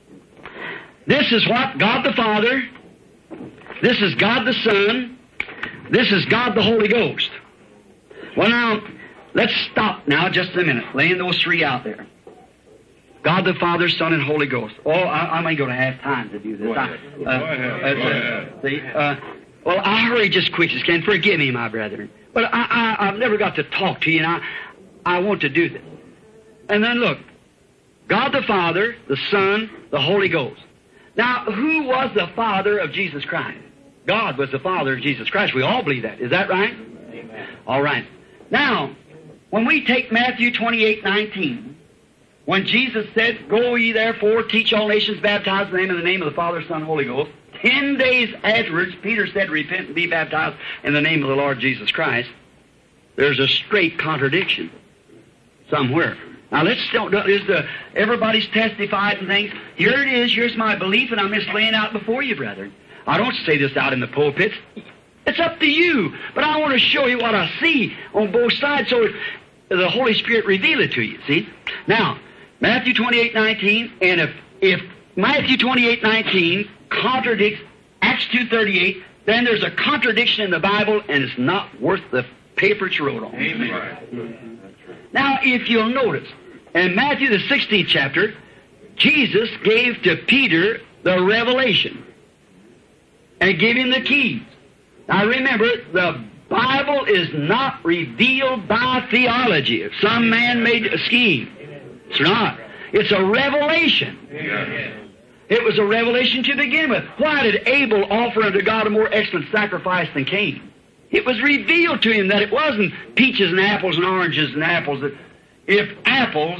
S3: This is what God the Father, this is God the Son, this is God the Holy Ghost. Well now, let's stop now just a minute, laying those three out there. God the Father, Son, and Holy Ghost. Oh, I, I'm going to have time to do this.
S2: Go ahead.
S3: I, uh,
S2: Go ahead.
S3: uh,
S2: Go ahead.
S3: See, uh, well, I hurry just quick as can. Forgive me, my brethren. But I, I, I've never got to talk to you, and I, I want to do this. And then look, God the Father, the Son, the Holy Ghost. Now, who was the Father of Jesus Christ? God was the Father of Jesus Christ. We all believe that. Is that right?
S2: Amen.
S3: All right. Now, when we take Matthew twenty-eight nineteen, when Jesus said, "Go ye therefore, teach all nations, baptize them in the name of the Father, Son, and Holy Ghost," ten days afterwards, Peter said, "Repent and be baptized in the name of the Lord Jesus Christ." There's a straight contradiction somewhere. Now let's don't, is the, everybody's testified and things. Here it is, here's my belief, and I'm just laying out before you, brethren. I don't say this out in the pulpits. It's up to you. But I want to show you what I see on both sides so the Holy Spirit reveal it to you, see? Now, Matthew twenty-eight nineteen, and if, if Matthew twenty-eight nineteen contradicts Acts two thirty-eight, then there's a contradiction in the Bible, and it's not worth the paper it's wrote on.
S2: Amen.
S3: Now, if you'll notice, in Matthew the sixteenth chapter, Jesus gave to Peter the revelation and gave him the keys. Now remember, the Bible is not revealed by theology, some man-made scheme. It's not. It's a revelation.
S2: Yes.
S3: It was a revelation to begin with. Why did Abel offer unto God a more excellent sacrifice than Cain? It was revealed to him that it wasn't peaches and apples and oranges and apples. That if apples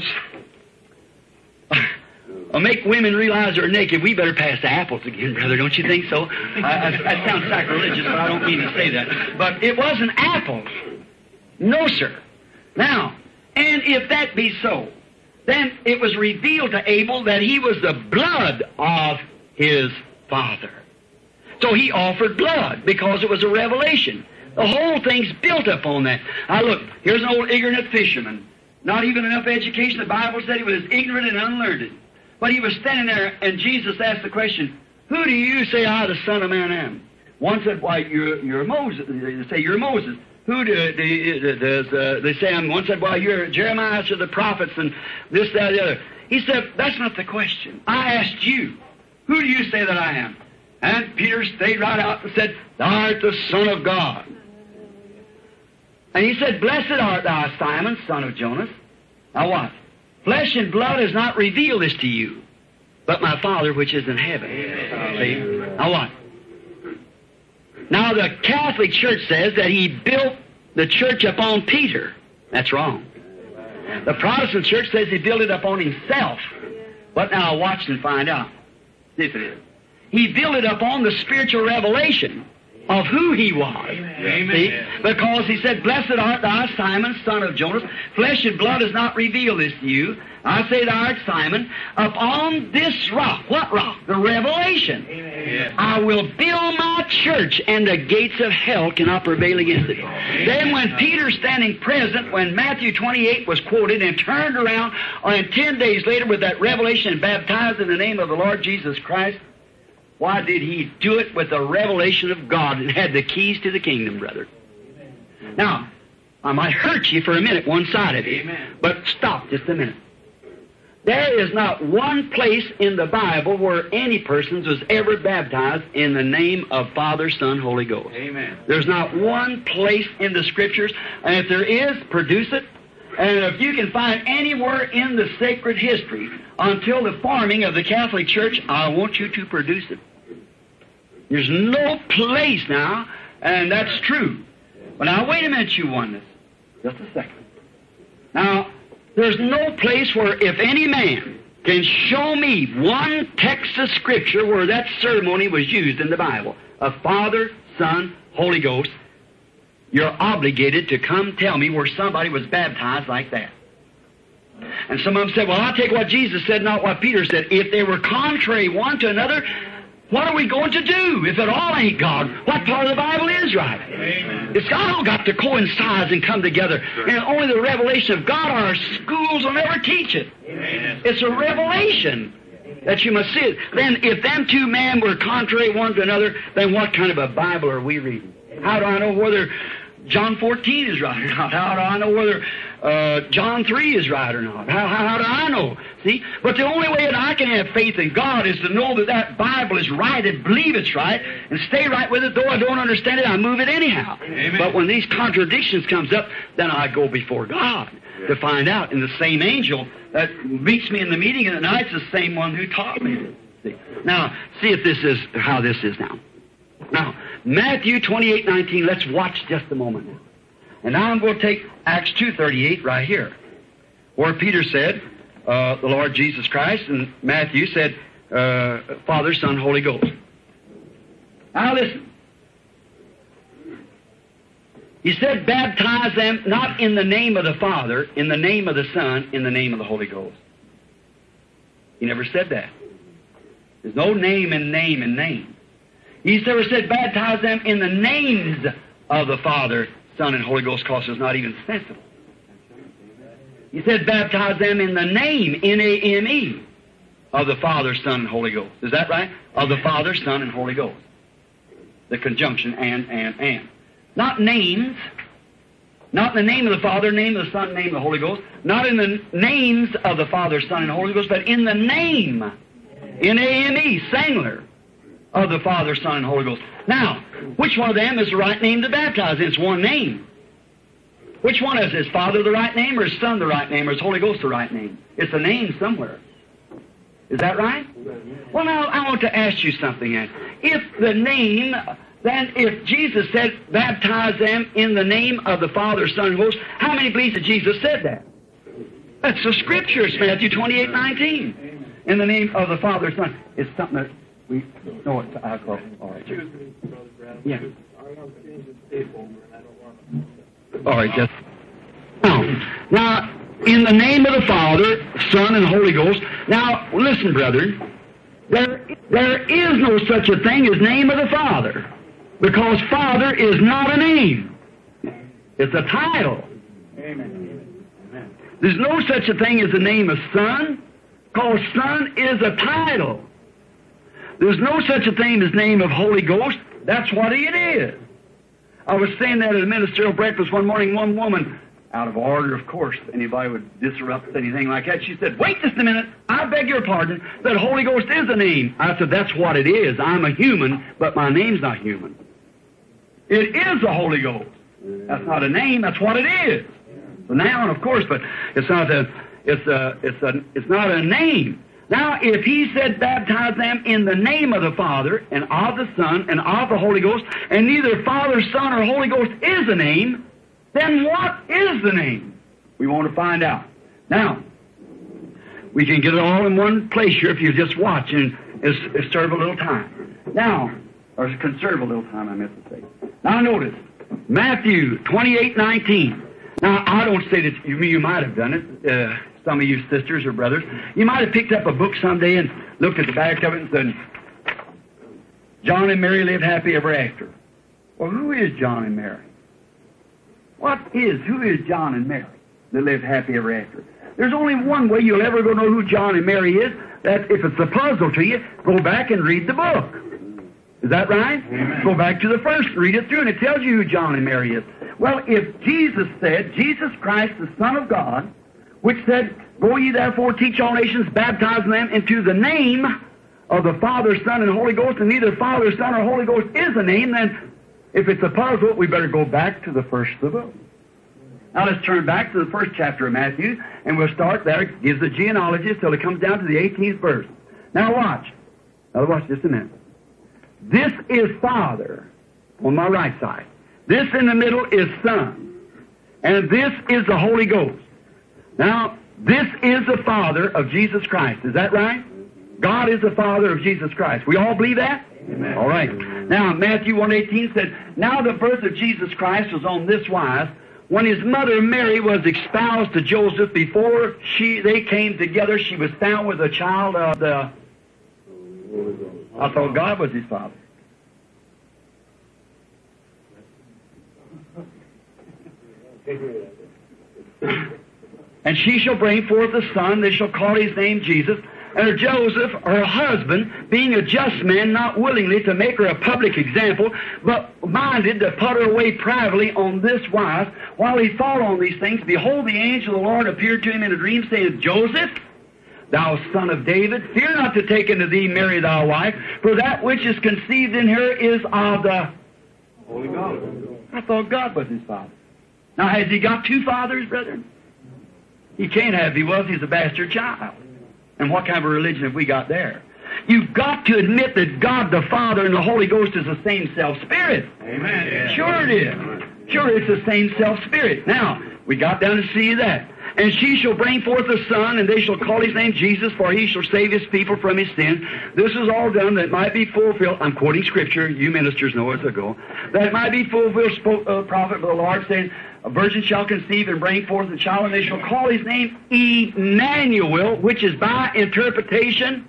S3: will make women realize they're naked, we better pass the apples again, brother. Don't you think so? Uh, that sounds sacrilegious, but I don't mean to say that. But it wasn't apples. No, sir. Now, and if that be so, then it was revealed to Abel that he was the blood of his father. So he offered blood because it was a revelation. The whole thing's built upon that. Now look, here's an old ignorant fisherman. Not even enough education. The Bible said he was ignorant and unlearned. But he was standing there, and Jesus asked the question, "Who do you say I, the Son of Man, am?" One said, "Why, you're, you're Moses." They say, "You're Moses." Who do, do, does uh, they say? I'm, one said, "Well, you're Jeremiah to the prophets," and this, that, the other. He said, "That's not the question. I asked you, who do you say that I am?" And Peter stayed right out and said, "Thou art the Son of God." And he said, "Blessed art thou, Simon, son of Jonas." Now what? Flesh and blood has not revealed this to you, but my Father which is in heaven. See? Now what? Now the Catholic Church says that he built the church upon Peter. That's wrong. The Protestant Church says he built it upon himself. But now watch and find out. See if it is. He built it upon the spiritual revelation. of who he was.
S2: Amen.
S3: See? Because he said, Blessed art thou, Simon, son of Jonas. Flesh and blood has not revealed this to you. I say thou art Simon. Upon this rock, what rock? The revelation.
S2: Amen.
S3: I will build my church, and the gates of hell cannot prevail against it. Then when Peter, standing present, when Matthew twenty-eight was quoted and turned around, and ten days later with that revelation and baptized in the name of the Lord Jesus Christ, why did he do it with the revelation of God and had the keys to the kingdom, brother? Now, I might hurt you for a minute, one-sided,
S2: Amen.
S3: but stop just a minute. There is not one place in the Bible where any person was ever baptized in the name of Father, Son, Holy Ghost.
S2: Amen.
S3: There's not one place in the Scriptures, and if there is, produce it. And if you can find anywhere in the sacred history until the forming of the Catholic Church, I want you to produce it. There's no place now, and that's true. But now, wait a minute, you oneness. Just a second. Now, there's no place where if any man can show me one text of Scripture where that ceremony was used in the Bible, of Father, Son, Holy Ghost, you're obligated to come tell me where somebody was baptized like that. And some of them said, well, I'll take what Jesus said, not what Peter said. If they were contrary one to another, what are we going to do if it all ain't God? What part of the Bible is right?
S2: Amen.
S3: It's all got to coincide and come together. And only the revelation of God, our schools will never teach it.
S2: Amen.
S3: It's a revelation that you must see it. Then if them two men were contrary one to another, then what kind of a Bible are we reading? How do I know whether John fourteen is right or not? How do I know whether uh, John three is right or not? How, how, how do I know? See? But the only way that I can have faith in God is to know that that Bible is right and believe it's right and stay right with it. Though I don't understand it, I move it anyhow.
S2: Amen.
S3: But when these contradictions comes up, then I go before God to find out. And the same angel that meets me in the meeting at night is the same one who taught me. See? Now, see if this is how this is now. Now, Matthew twenty-eight nineteen, let's watch just a moment now. And now I'm going to take Acts two thirty-eight right here, where Peter said, uh, the Lord Jesus Christ, and Matthew said, uh, Father, Son, Holy Ghost. Now listen. He said, baptize them not in the name of the Father, in the name of the Son, in the name of the Holy Ghost. He never said that. There's no name and name and name. He never said, baptize them in the names of the Father, Son, and Holy Ghost, because it's not even sensible. He said, baptize them in the name, N A M E, of the Father, Son, and Holy Ghost. Is that right? Of the Father, Son, and Holy Ghost. The conjunction, and, and, and. Not names. Not in the name of the Father, name of the Son, name of the Holy Ghost. Not in the names of the Father, Son, and Holy Ghost, but in the name, N A M E, singular, of the Father, Son, and Holy Ghost. Now, which one of them is the right name to baptize? It's one name. Which one is it? Is Father the right name, or is Son the right name, or is Holy Ghost the right name? It's a name somewhere. Is that right? Well, now, I want to ask you something. Then. If the name, then if Jesus said, baptize them in the name of the Father, Son, and Holy Ghost, how many believe that Jesus said that? That's the Scripture. It's Matthew twenty-eight nineteen. In the name of the Father, Son. It's something that we know it's alcohol. All right. Yeah. All right, just now. Now, in the name of the Father, Son, and Holy Ghost. Now, listen, brethren. There, there is no such a thing as name of the Father, because Father is not a name. It's a title.
S2: Amen.
S3: There's no such a thing as the name of Son, because Son is a title. There's no such a thing as name of Holy Ghost. That's what it is. I was saying that at a ministerial breakfast one morning. One woman, out of order, of course, anybody would disrupt anything like that. She said, wait just a minute. I beg your pardon. That Holy Ghost is a name. I said, that's what it is. I'm a human, but my name's not human. It is the Holy Ghost. That's not a name. That's what it is. It's a noun, of course, but it's not a, it's a, it's a, it's not a name. Now, if he said baptize them in the name of the Father, and of the Son, and of the Holy Ghost, and neither Father, Son, or Holy Ghost is a name, then what is the name? We want to find out. Now, we can get it all in one place here if you just watch and it's, it's serve a little time. Now, Or conserve a little time, I meant to say. Now notice, Matthew twenty-eight nineteen. Now, I don't say that you, you might have done it, uh, some of you sisters or brothers. You might have picked up a book someday and looked at the back of it and said, John and Mary lived happy ever after. Well, who is John and Mary? What is, who is John and Mary that lived happy ever after? There's only one way you'll ever go know who John and Mary is. That if it's a puzzle to you, go back and read the book. Is that right? Amen. Go back to the first, read it through, and it tells you who John and Mary is. Well, if Jesus said, Jesus Christ, the Son of God, which said, Go ye therefore, teach all nations, baptizing them into the name of the Father, Son, and Holy Ghost, and neither Father, Son, or Holy Ghost is a name, then if it's a puzzle, we better go back to the first of the book. Now let's turn back to the first chapter of Matthew, and we'll start there. It gives the genealogy till it comes down to the eighteenth verse. Now watch. Now watch just a minute. This is Father on my right side. This in the middle is Son. And this is the Holy Ghost. Now, this is the Father of Jesus Christ. Is that right? God is the Father of Jesus Christ. We all believe that? Amen. All right. Now, Matthew one eighteen said, Now the birth of Jesus Christ was on this wise, when his mother Mary was espoused to Joseph, before she they came together, she was found with a child of the... I thought God was his father. And she shall bring forth a son, they shall call his name Jesus. And her Joseph, her husband, being a just man, not willingly to make her a public example, but minded to put her away privately on this wise, while he thought on these things, behold, the angel of the Lord appeared to him in a dream, saying, Joseph, thou son of David, fear not to take unto thee Mary thy wife, for that which is conceived in her is of the Holy Ghost. I thought God was his father. Now, has he got two fathers, brethren? He can't have. If he was, he's a bastard child. And what kind of a religion have we got there? You've got to admit that God the Father and the Holy Ghost is the same self-spirit.
S2: Amen. Yeah.
S3: Sure it is. Sure, it's the same self-spirit. Now, we got down to see that. And she shall bring forth a son, and they shall call his name Jesus, for he shall save his people from his sin. This is all done that might be fulfilled. I'm quoting Scripture. You ministers know as I go. That might be fulfilled, spoke a prophet of the Lord, saying, A virgin shall conceive and bring forth a child, and they shall call his name Emmanuel, which is by interpretation,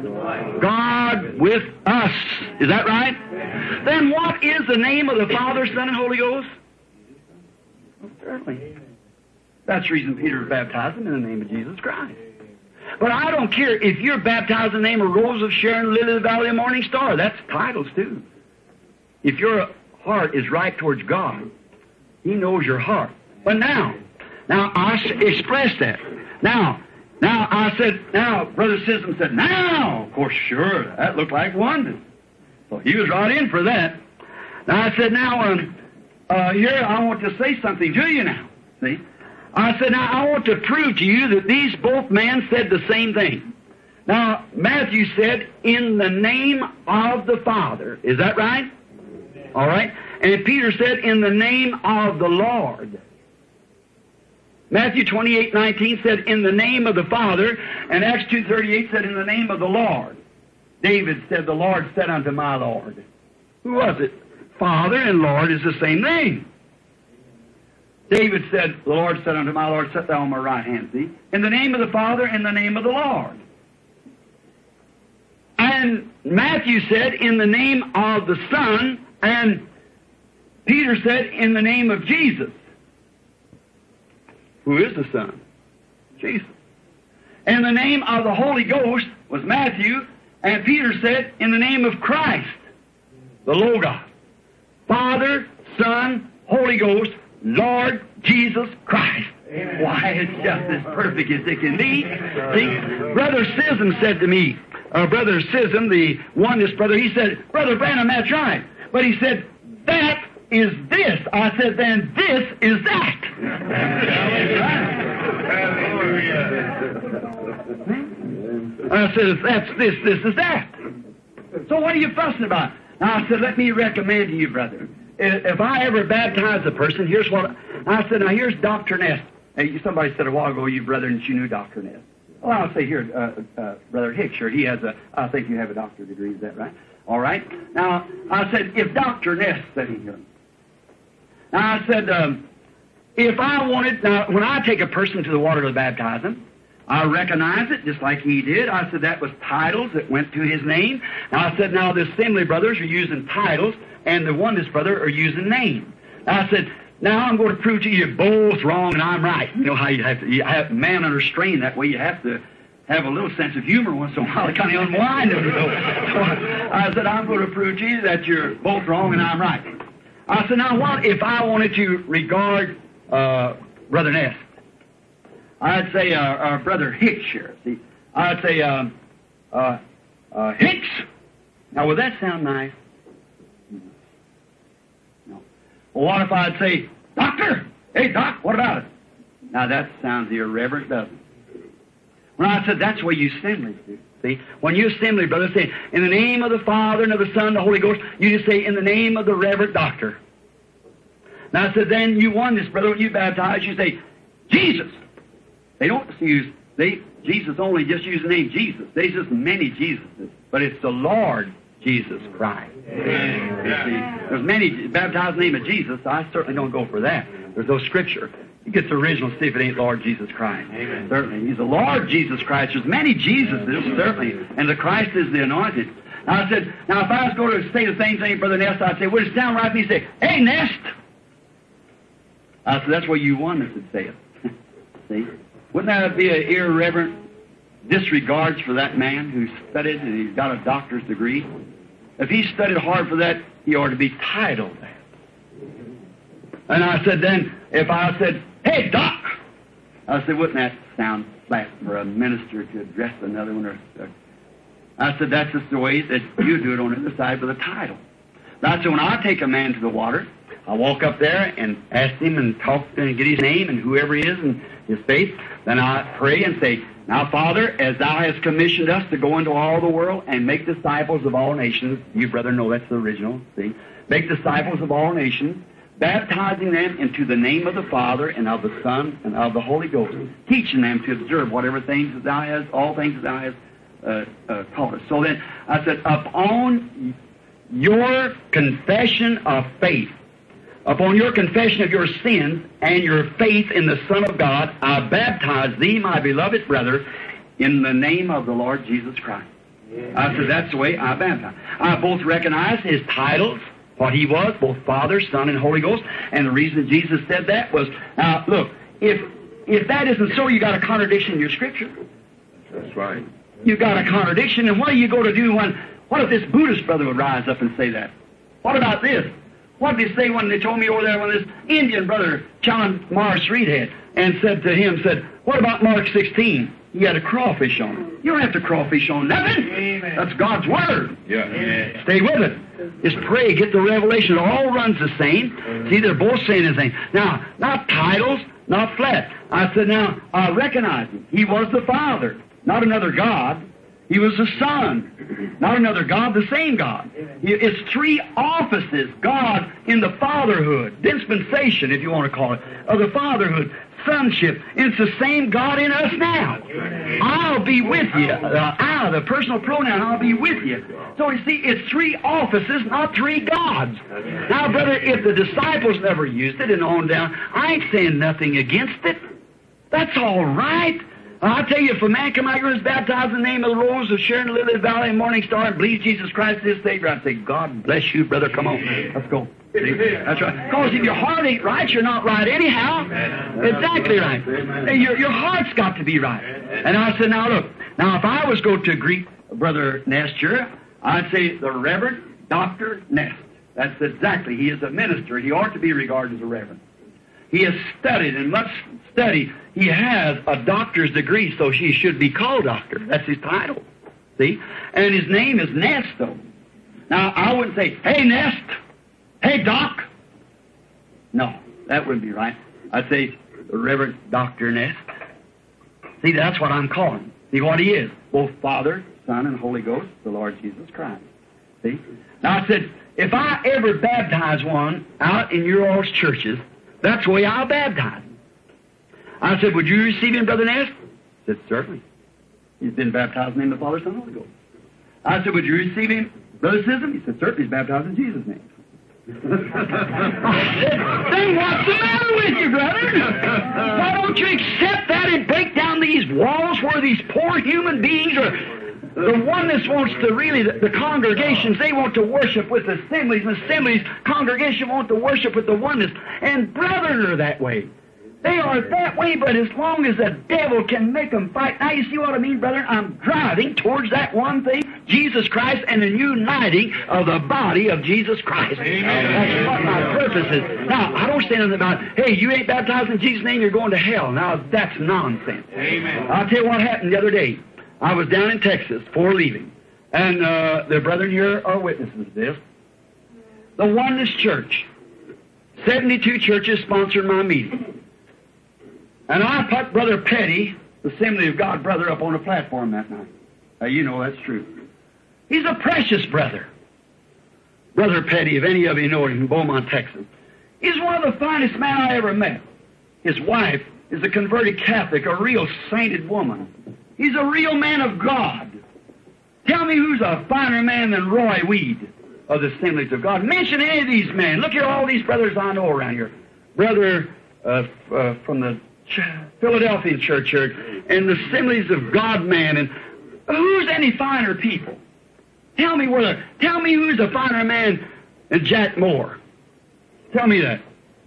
S3: God with us. Is that right? Yeah. Then what is the name of the Father, Son, and Holy Ghost? Well, certainly. That's the reason Peter was baptizing in the name of Jesus Christ. But I don't care if you're baptized in the name of Rose of Sharon, Lily of the Valley, and Morning Star. That's titles too. If your heart is right towards God, He knows your heart. But now, now I expressed that. Now, now I said, now, Brother Sissom said, now, of course, sure, that looked like wonder. So he was right in for that. Now I said, now, um, uh, here I want to say something to you now. See? I said, now I want to prove to you that these both men said the same thing. Now, Matthew said, in the name of the Father. Is that right? All right. And Peter said, in the name of the Lord. Matthew twenty-eight nineteen said, in the name of the Father. And Acts two thirty-eight said, in the name of the Lord. David said, the Lord said unto my Lord. Who was it? Father and Lord is the same name. David said, the Lord said unto my Lord, sit thou on my right hand. See? In the name of the Father, in the name of the Lord. And Matthew said, in the name of the Son, and Peter said, in the name of Jesus. Who is the Son? Jesus. And the name of the Holy Ghost was Matthew, and Peter said, in the name of Christ, the Logos. Father, Son, Holy Ghost, Lord Jesus Christ. Amen. Why, it's just as perfect as it can be. See, Brother Sissom said to me, uh, Brother Sissom, the oneness brother, he said, Brother Branham, that's right. But he said, that is this. I said, then this is that. I said, if that's this, this is that. So what are you fussing about? Now I said, let me recommend to you, brother. If I ever baptize a person, here's what I said. Now here's Doctor Ness. Hey, somebody said a while ago, you brother, and you knew Doctor Ness. Well, I'll say here, uh, uh, Brother Hicks, sure, he has a, I think you have a doctorate degree, is that right? All right. Now, I said, if Doctor Ness sitting here. Now, I said, um, if I wanted, now, when I take a person to the water to baptize him, I recognize it just like he did. I said that was titles that went to his name. Now, I said, now, the Assembly brothers are using titles, and the Oneness brother are using name. Now, I said, now I'm going to prove to you you're both wrong and I'm right. You know how you have to, you have man under strain that way. You have to have a little sense of humor once in a while to kind of unwind them. You know? So I said, I'm going to prove to you that you're both wrong and I'm right. I said, now what if I wanted to regard uh, Brother Ness? I'd say, uh, uh, Brother Hicks here. See, I'd say, um, uh, uh, Hicks. Now, would that sound nice? Well, what if I'd say, Doctor? Hey, Doc, what about it? Now, that sounds irreverent, doesn't it? When I said that's the way you assemblies do. See? When you assembly, brother, say, in the name of the Father and of the Son and the Holy Ghost, you just say, in the name of the Reverend Doctor. Now, I said, then you won this, brother. When you baptize, you say, Jesus. They don't use, they, Jesus only just use the name Jesus. There's just many Jesuses, but it's the Lord Jesus Christ. Amen. You see, there's many baptized in the name of Jesus. I certainly don't go for that. There's no scripture. You get the original, see if it ain't Lord Jesus Christ. Amen. Certainly. He's the Lord Jesus Christ. There's many Jesuses, certainly. And the Christ is the anointed. Now I said, now if I was going to say the same thing, Brother Nest, I'd say, would it sound right? And he'd say, hey, Nest. I said, that's where you oneness would say it. See? Wouldn't that be an irreverent disregards for that man who studied and he's got a doctor's degree? If he studied hard for that, he ought to be titled that. And I said then, if I said, hey, Doc, I said, wouldn't that sound flat for a minister to address another one? Or, or, I said, that's just the way that you do it on the other side with a title. That's when I take a man to the water, I walk up there and ask him and talk and get his name and whoever he is and his faith. Then I pray and say, now, Father, as thou hast commissioned us to go into all the world and make disciples of all nations, you, brother, know that's the original, see? Make disciples of all nations, baptizing them into the name of the Father and of the Son and of the Holy Ghost, teaching them to observe whatever things that thou hast, all things that thou hast uh, uh, taught us. So then I said, upon your confession of faith, upon your confession of your sins and your faith in the Son of God, I baptize thee, my beloved brother, in the name of the Lord Jesus Christ. Yeah. I said, that's the way I baptize. I both recognize his titles, what he was, both Father, Son, and Holy Ghost, and the reason Jesus said that was, now, look, if if that isn't so, you got a contradiction in your Scripture.
S2: That's right.
S3: You got a contradiction, and what are you going to do when, what if this Buddhist brother would rise up and say that? What about this? What did they say when they told me over there when this Indian brother, John Morris Reed, had, and said to him, said, what about Mark sixteen? He had a crawfish on it. You don't have to crawfish on nothing. Amen. That's God's Word.
S2: Yeah. Yeah.
S3: Stay with it. Just pray, get the revelation. It all runs the same. See, they're both saying the same. Now, not titles, not flat. I said, now, I recognize him. He was the Father, not another God. He was the Son, not another God, the same God. It's three offices, God in the fatherhood, dispensation, if you want to call it, of the fatherhood, sonship. It's the same God in us now. I'll be with you. Uh, I, the personal pronoun, I'll be with you. So you see, it's three offices, not three gods. Now, brother, if the disciples never used it and on down, I ain't saying nothing against it. That's all right. I'll tell you, if a man come out here and is baptized in the name of the Rose of Sharon, Lily Valley, and Morning Star, and believes Jesus Christ is Savior, I'd say, God bless you, brother. Come on. Let's go. See? That's right. Because if your heart ain't right, you're not right anyhow. Exactly right. Your, your heart's got to be right. And I said, now look, now if I was going to greet Brother Nest here, I'd say the Reverend Doctor Nest. That's exactly. He is a minister. He ought to be regarded as a reverend. He has studied and much study. He has a doctor's degree, so he should be called doctor. That's his title. See? And his name is Nest, though. Now, I wouldn't say, hey, Nest. Hey, Doc. No, that wouldn't be right. I'd say, the Reverend Doctor Nest. See, that's what I'm calling. See what he is. Both Father, Son, and Holy Ghost, the Lord Jesus Christ. See? Now, I said, if I ever baptize one out in your all's churches, that's the way I'll baptize him. I said, would you receive him, Brother Ness? He said, certainly. He's been baptized in the name of the Father, Son, and Holy Ghost. I said, would you receive him, Brother Sisson? He said, certainly, he's baptized in Jesus' name. I said, then what's the matter with you, brother? Why don't you accept that and break down these walls where these poor human beings are? The oneness wants to really, the, the congregations, they want to worship with assemblies, and assemblies, congregation want to worship with the oneness. And brethren are that way. They are that way, but as long as the devil can make them fight. Now you see what I mean, brethren? I'm driving towards that one thing, Jesus Christ, and the uniting of the body of Jesus Christ. Amen. That's what my purpose is. Now, I don't say nothing about, hey, you ain't baptized in Jesus' name, you're going to hell. Now, that's nonsense. Amen. I'll tell you what happened the other day. I was down in Texas before leaving, and uh, the brethren here are witnesses to this. The Oneness Church, seventy-two churches sponsored my meeting. And I put Brother Petty, the Assembly of God brother, up on a platform that night. Now, you know that's true. He's a precious brother. Brother Petty, if any of you know him, in Beaumont, Texas. He's one of the finest men I ever met. His wife is a converted Catholic, a real sainted woman. He's a real man of God. Tell me who's a finer man than Roy Weed of the Assemblies of God. Mention any of these men. Look at all these brothers I know around here. Brother uh, uh, from the Philadelphia Church here, and the Assemblies of God man, and who's any finer people? Tell me where. Tell me who's a finer man than Jack Moore. Tell me that.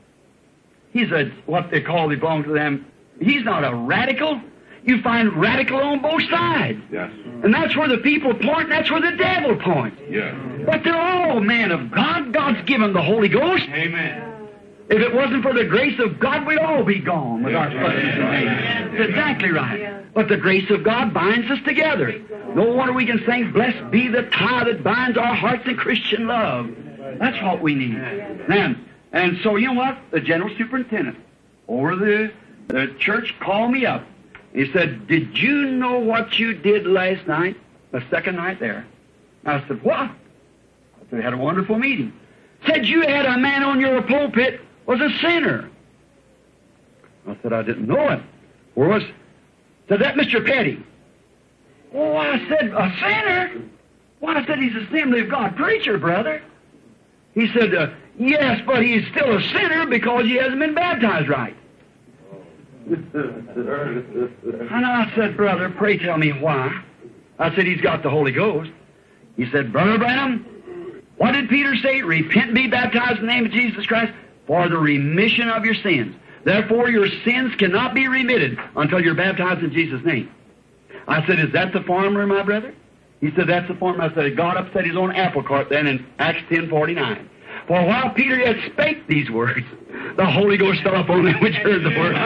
S3: He's a what they call they belong to them. He's not a radical. You find radical on both sides.
S2: Yes.
S3: And that's where the people point. That's where the devil points.
S2: Yes.
S3: But they're all men of God. God's given the Holy Ghost.
S2: Amen.
S3: If it wasn't for the grace of God, we'd all be gone with our fussing and names. That's exactly right. But the grace of God binds us together. No wonder we can sing, blessed be the tie that binds our hearts in Christian love. That's what we need. Now, and so, you know what? The general superintendent over the, the church called me up. He said, did you know what you did last night, the second night there? I said, what? I said, we had a wonderful meeting. Said you had a man on your pulpit was a sinner. I said, I didn't know it. Where was? Said that Mister Petty. Oh, I said, a sinner? Well, I said, he's an Assembly of God preacher, brother. He said, uh, yes, but he's still a sinner because he hasn't been baptized right. And I said, brother, pray tell me why. I said, he's got the Holy Ghost. He said, Brother Branham, what did Peter say? Repent and be baptized in the name of Jesus Christ for the remission of your sins. Therefore, your sins cannot be remitted until you're baptized in Jesus' name. I said, is that the farmer, my brother? He said, that's the farmer. I said, God upset his own apple cart then in Acts ten forty-nine. For while Peter yet spake these words, the Holy Ghost fell upon them which heard the word.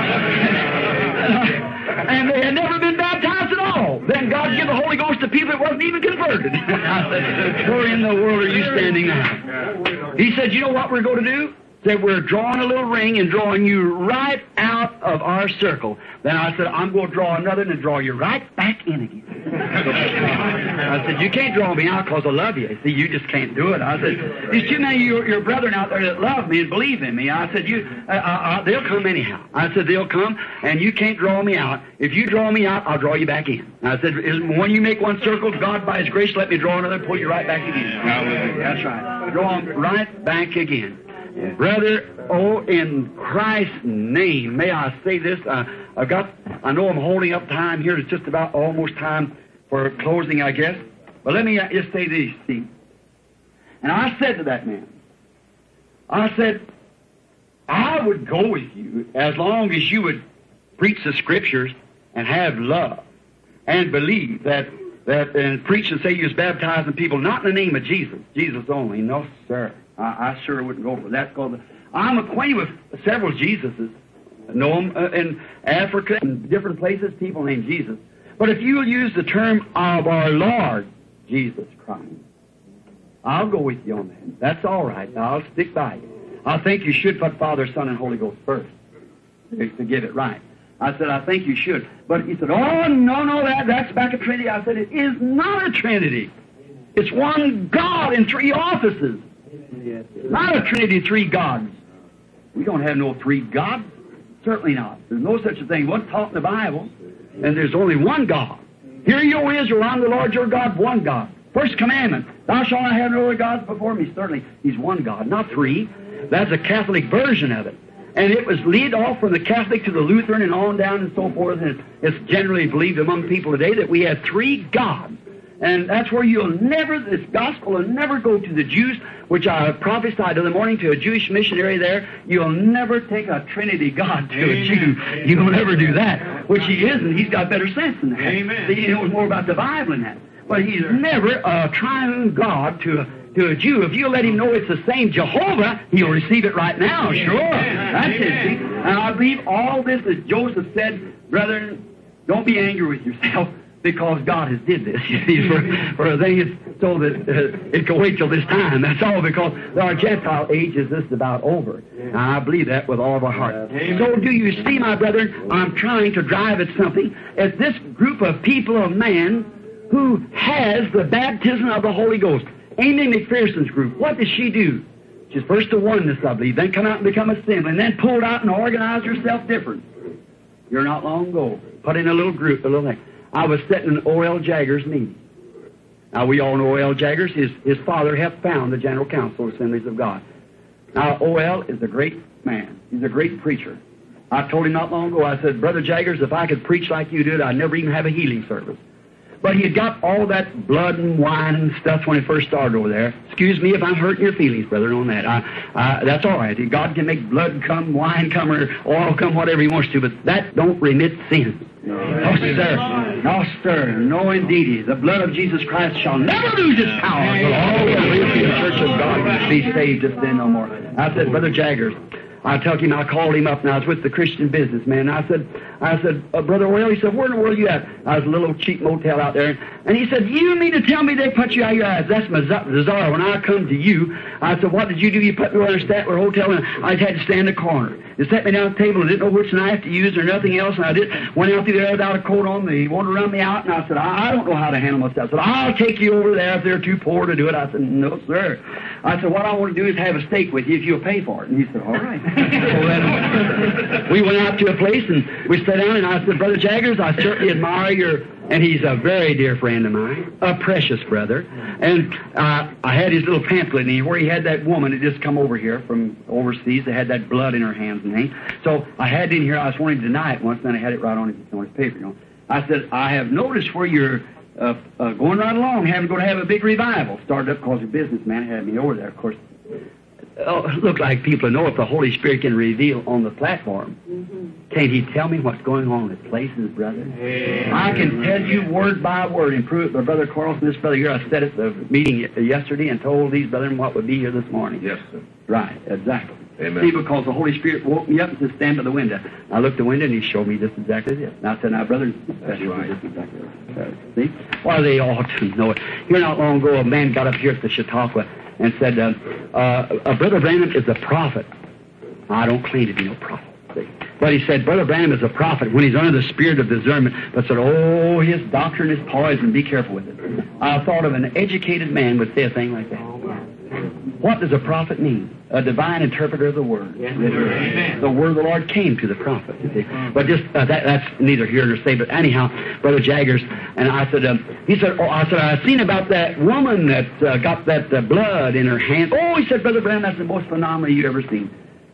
S3: And they had never been baptized at all. Then God gave the Holy Ghost to people that wasn't even converted. I said, where in the world are you standing now? He said, you know what we're going to do? Said, we're drawing a little ring and drawing you right out of our circle. Then I said, I'm going to draw another and draw you right back in again. I said, you can't draw me out because I love you. See, you just can't do it. I said, there's too many of your, your brethren out there that love me and believe in me. I said, you, uh, uh, they'll come anyhow. I said, they'll come, and you can't draw me out. If you draw me out, I'll draw you back in. I said, when you make one circle, God, by His grace, let me draw another and pull you right back again. That's right. Draw them right back again. Brother, oh, in Christ's name, may I say this? Uh, I've got, I know I'm holding up time here. It's just about almost time for closing, I guess. But let me just say this, see. And I said to that man, I said, I would go with you as long as you would preach the Scriptures and have love and believe that, that and preach and say you was baptizing people, not in the name of Jesus, Jesus only. No, sir. I, I sure wouldn't go for that. Because I'm acquainted with several Jesuses. I know them uh, in Africa and different places, people named Jesus. But if you'll use the term of our Lord Jesus Christ, I'll go with you on that. That's all right. I'll stick by you. I think you should put Father, Son, and Holy Ghost first to, to get it right. I said, I think you should. But he said, oh, no, no, that, that's back a Trinity. I said, it is not a Trinity. It's one God in three offices. Not a Trinity, three gods. We don't have no three gods. Certainly not. There's no such a thing. What's taught in the Bible, and there's only one God. Hear you, O Israel, I'm the Lord your God, one God. First commandment, thou shalt not have no other gods before me. Certainly, He's one God, not three. That's a Catholic version of it. And it was lead off from the Catholic to the Lutheran and on down and so forth. And it's generally believed among people today that we have three gods. And that's where you'll never, this gospel will never go to the Jews, which I prophesied in the morning to a Jewish missionary there. You'll never take a Trinity God to Amen. a Jew. Amen. You'll never do that, which he isn't. He's got better sense than that. Amen. He knows more about the Bible than that. But he's never a triune God to a, to a Jew. If you let him know it's the same Jehovah, he'll receive it right now, sure. That's it, see. And I believe all this, as Joseph said, brethren, don't be angry with yourself, because God has did this, you see, for, for a thing it's so that uh, it can wait till this time. That's all, because our Gentile age is just about over. And I believe that with all of our heart. So do you see, my brethren, I'm trying to drive at something. As this group of people of man who has the baptism of the Holy Ghost, Amy McPherson's group, what does she do? She's first a oneness, I believe, then come out and become assembly, and then pulled out and organized herself different. Here not long ago, put in a little group, a little thing. I was sitting in O L Jaggers' meeting. Now, we all know O L Jaggers. His, his father helped found the General Council of Assemblies of God. Now, O L is a great man. He's a great preacher. I told him not long ago, I said, Brother Jaggers, if I could preach like you did, I'd never even have a healing service. But he had got all that blood and wine and stuff when he first started over there. Excuse me if I'm hurting your feelings, brother, on that. I, I, that's all right. God can make blood come, wine come, or oil come, whatever he wants to, but that don't remit sin. No, no sir. No, sir. No, indeedy. The blood of Jesus Christ shall never lose its power. So all the church of God be saved just then no more. I said, Brother Jaggers, I told him, I called him up, and I was with the Christian businessman. I said, I said, uh, Brother Oil, he said, where in the world are you at? I was in a little cheap motel out there. And he said, you mean to tell me they put you out of your eyes? That's Mazar. When I come to you, I said, what did you do? You put me in a Statler hotel, and I had to stand in the corner. They set me down at the table and didn't know which knife to use or nothing else, and I did went out through there without a coat on. They wanted to run me out, and I said, I, I don't know how to handle myself. I said, I'll take you over there if they're too poor to do it. I said, no, sir. I said, what I want to do is have a steak with you if you'll pay for it. And he said, all right. So then we went out to a place, and we sat down, and I said, Brother Jaggers, I certainly admire your... And he's a very dear friend of mine, a precious brother. And uh, I had his little pamphlet in here where he had that woman that just come over here from overseas that had that blood in her hands and things. So I had it in here. I was wanting to deny it once, then I had it right on his, on his paper. You know. I said, I have noticed where you're uh, uh, going right along, having going to have a big revival. Started up because a businessman had me over there, of course. Oh, look like people know if the Holy Spirit can reveal on the platform. Mm-hmm. Can't He tell me what's going on in places, brother? Amen. I can tell you word by word and prove it. But Brother Carlson, this brother here, I said at the meeting yesterday and told these brethren what would be here this morning.
S2: Yes, sir.
S3: Right, exactly.
S2: Amen.
S3: See, because the Holy Spirit woke me up and said, stand by the window. I looked at the window and He showed me just exactly this. And I said, now, brother, that's right. Just exactly right. See? Well, they ought to know it. Here not long ago, a man got up here at the Chautauqua and said, uh, uh, Brother Branham is a prophet. I don't claim to be no prophet. See? But he said, Brother Branham is a prophet when he's under the spirit of discernment. But said, oh, his doctrine is poison. Be careful with it. I thought of an educated man would say a thing like that. What does a prophet mean? A divine interpreter of the Word. Yes, the Word of the Lord came to the prophet. You see. But just uh, that, that's neither here nor say. But anyhow, Brother Jaggers, and I said, um, he said, oh, I said, I've seen about that woman that uh, got that uh, blood in her hand. Oh, he said, Brother Branham, that's the most phenomenal you've ever seen.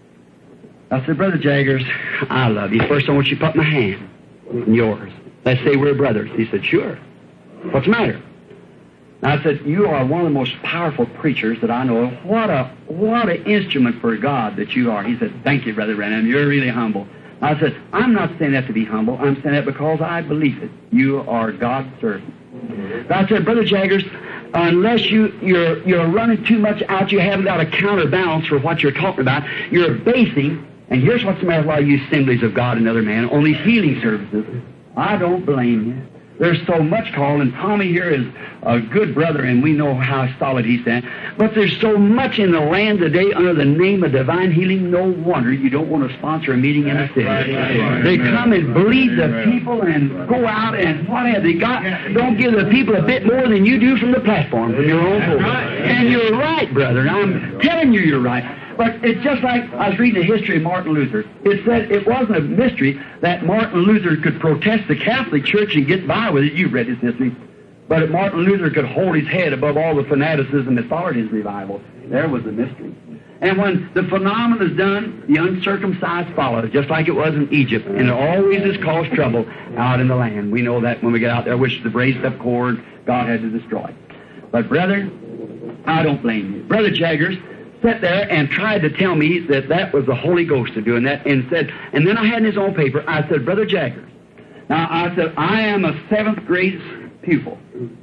S3: I said, Brother Jaggers, I love you. First, I want you to put my hand in yours. Let's say we're brothers. He said, sure. What's the matter? I said, you are one of the most powerful preachers that I know of. What a what an instrument for God that you are. He said, thank you, Brother Branham. You're really humble. I said, I'm not saying that to be humble. I'm saying that because I believe it. You are God's servant. I said, Brother Jaggers, unless you, you're, you're running too much out, you haven't got a counterbalance for what you're talking about. You're basing, and here's what's the matter with all you assemblies of God and other men, on these healing services. I don't blame you. There's so much called, and Tommy here is a good brother, and we know how solid he stands. But there's so much in the land today under the name of divine healing, no wonder you don't want to sponsor a meeting in the city. They come and bleed the people and go out and what have they got? Don't give the people a bit more than you do from the platform, from your own voice. And you're right, brother. I'm telling you you're right. But it's just like I was reading the history of Martin Luther. It said it wasn't a mystery that Martin Luther could protest the Catholic Church and get by with it. You've read his history. But Martin Luther could hold his head above all the fanaticism that followed his revival. There was the mystery. And when the phenomenon is done, the uncircumcised follow, just like it was in Egypt. And it always has caused trouble out in the land. We know that when we get out there, which the raised up cord God had to destroy. But, brother, I don't blame you. Brother Jaggers sat there and tried to tell me that that was the Holy Ghost doing that, and said, and then I had in his own paper, I said, Brother Jaggers, now I said, I am a seventh grade pupil,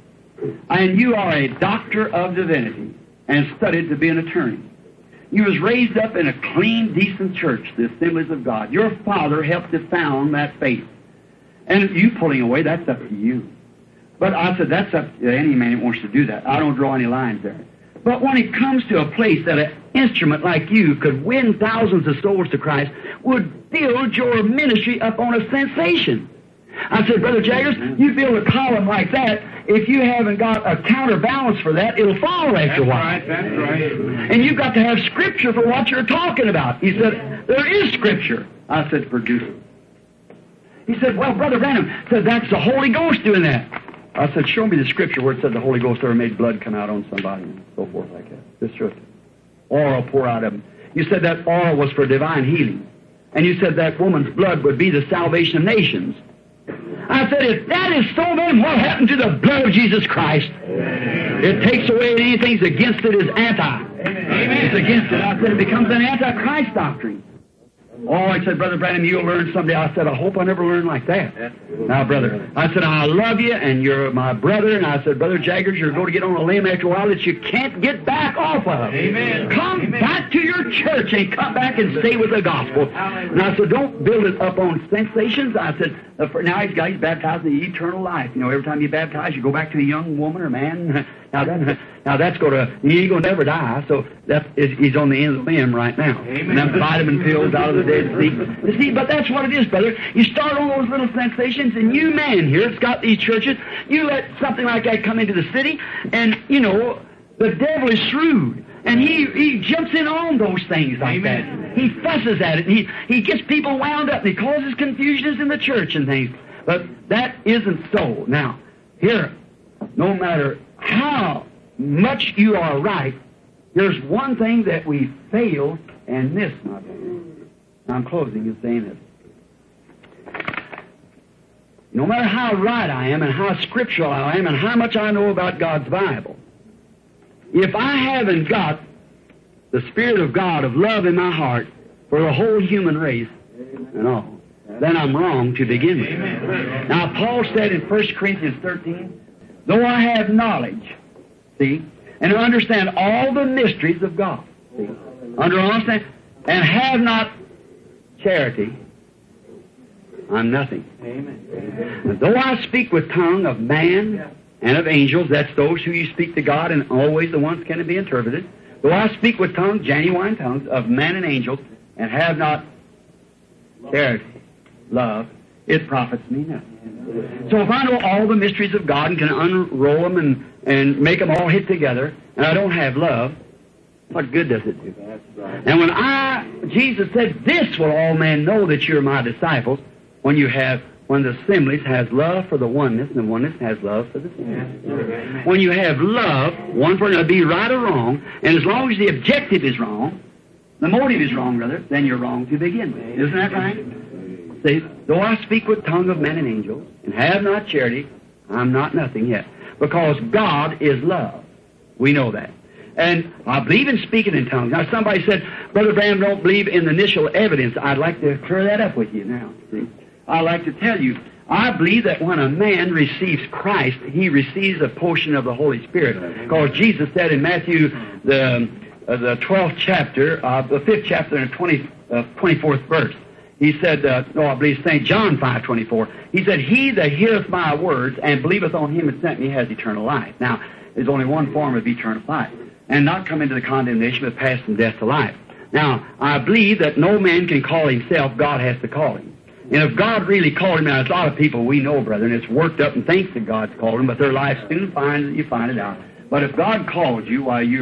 S3: and you are a doctor of divinity and studied to be an attorney. You was raised up in a clean, decent church, the Assemblies of God. Your father helped to found that faith. And you pulling away, that's up to you. But I said, that's up to any man that wants to do that. I don't draw any lines there. But when it comes to a place that an instrument like you could win thousands of souls to Christ, would build your ministry up on a sensation. I said, Brother Jaggers, you build a column like that, if you haven't got a counterbalance for that, it'll fall after a while.
S2: That's right, that's right.
S3: And you've got to have Scripture for what you're talking about. He said, there is Scripture. I said, produce it. He said, well, Brother Branham said, that's the Holy Ghost doing that. I said, show me the Scripture where it said the Holy Ghost ever made blood come out on somebody and so forth like that. Just show it. Oil pour out of them. You said that oil was for divine healing. And you said that woman's blood would be the salvation of nations. I said, if that is so, then what happened to the blood of Jesus Christ? It takes away anything that's against it is anti. It's against it. I said, it becomes an anti-Christ doctrine. Oh, I said, Brother Branham, you'll learn someday. I said, I hope I never learn like that. Now, brother, I said, I love you, and you're my brother. And I said, Brother Jaggers, you're going to get on a limb after a while that you can't get back off of.
S2: Amen.
S3: Come
S2: Amen.
S3: back to your church and come back and stay with the gospel. And I said, don't build it up on sensations. I said, uh, for now he's got he's baptized in the eternal life. You know, every time you baptize, you go back to a young woman or man. Now, that, now that's going to, he ain't going to never die, so that is, he's on the end of the limb right now.
S2: Amen.
S3: And them vitamin pills out of the Dead Sea. You see, but that's what it is, brother. You start on those little sensations, and you man here, it's got these churches, you let something like that come into the city, and, you know, the devil is shrewd. And he, he jumps in on those things like
S2: Amen.
S3: that. He fusses at it, and he, he gets people wound up, and he causes confusions in the church and things. But that isn't so. Now, here, no matter how much you are right, there's one thing that we fail and miss, my brother. I'm closing and saying this. No matter how right I am and how scriptural I am and how much I know about God's Bible, if I haven't got the Spirit of God of love in my heart for the whole human race and all, then I'm wrong to begin with.
S2: Amen.
S3: Now, Paul said in First Corinthians thirteen, though I have knowledge, see, and understand all the mysteries of God, see, under understand, and have not charity, I'm nothing.
S2: Amen.
S3: And though I speak with tongue of man and of angels, that's those who you speak to God, and always the ones can be interpreted. Though I speak with tongues, genuine tongues, of man and angels, and have not charity, love, it profits me nothing. So if I know all the mysteries of God and can unroll them and, and make them all hit together, and I don't have love, what good does it do? And when I, Jesus said, this will all men know that you're my disciples, when you have, when the assemblies has love for the oneness, and the oneness has love for the assemblies. When you have love, one for another, be right or wrong, and as long as the objective is wrong, the motive is wrong, brother, then you're wrong to begin with. Isn't that right? See, though I speak with tongue of men and angels, and have not charity, I'm not nothing yet. Because God is love. We know that. And I believe in speaking in tongues. Now, somebody said, Brother Branham don't believe in the initial evidence. I'd like to clear that up with you now. See? I'd like to tell you, I believe that when a man receives Christ, he receives a portion of the Holy Spirit. Because Jesus said in Matthew, the, uh, the twelfth chapter, uh, the fifth chapter and the twenty, uh, twenty-fourth verse, he said, uh, no, I believe Saint John five twenty-four, he said, he that heareth my words and believeth on him that sent me has eternal life. Now, there's only one form of eternal life, and not come into the condemnation, but pass from death to life. Now, I believe that no man can call himself, God has to call him. And if God really called him, now there's a lot of people we know, brother, and it's worked up and thinks that God's called him, but their life soon finds that you find it out. But if God called you while you're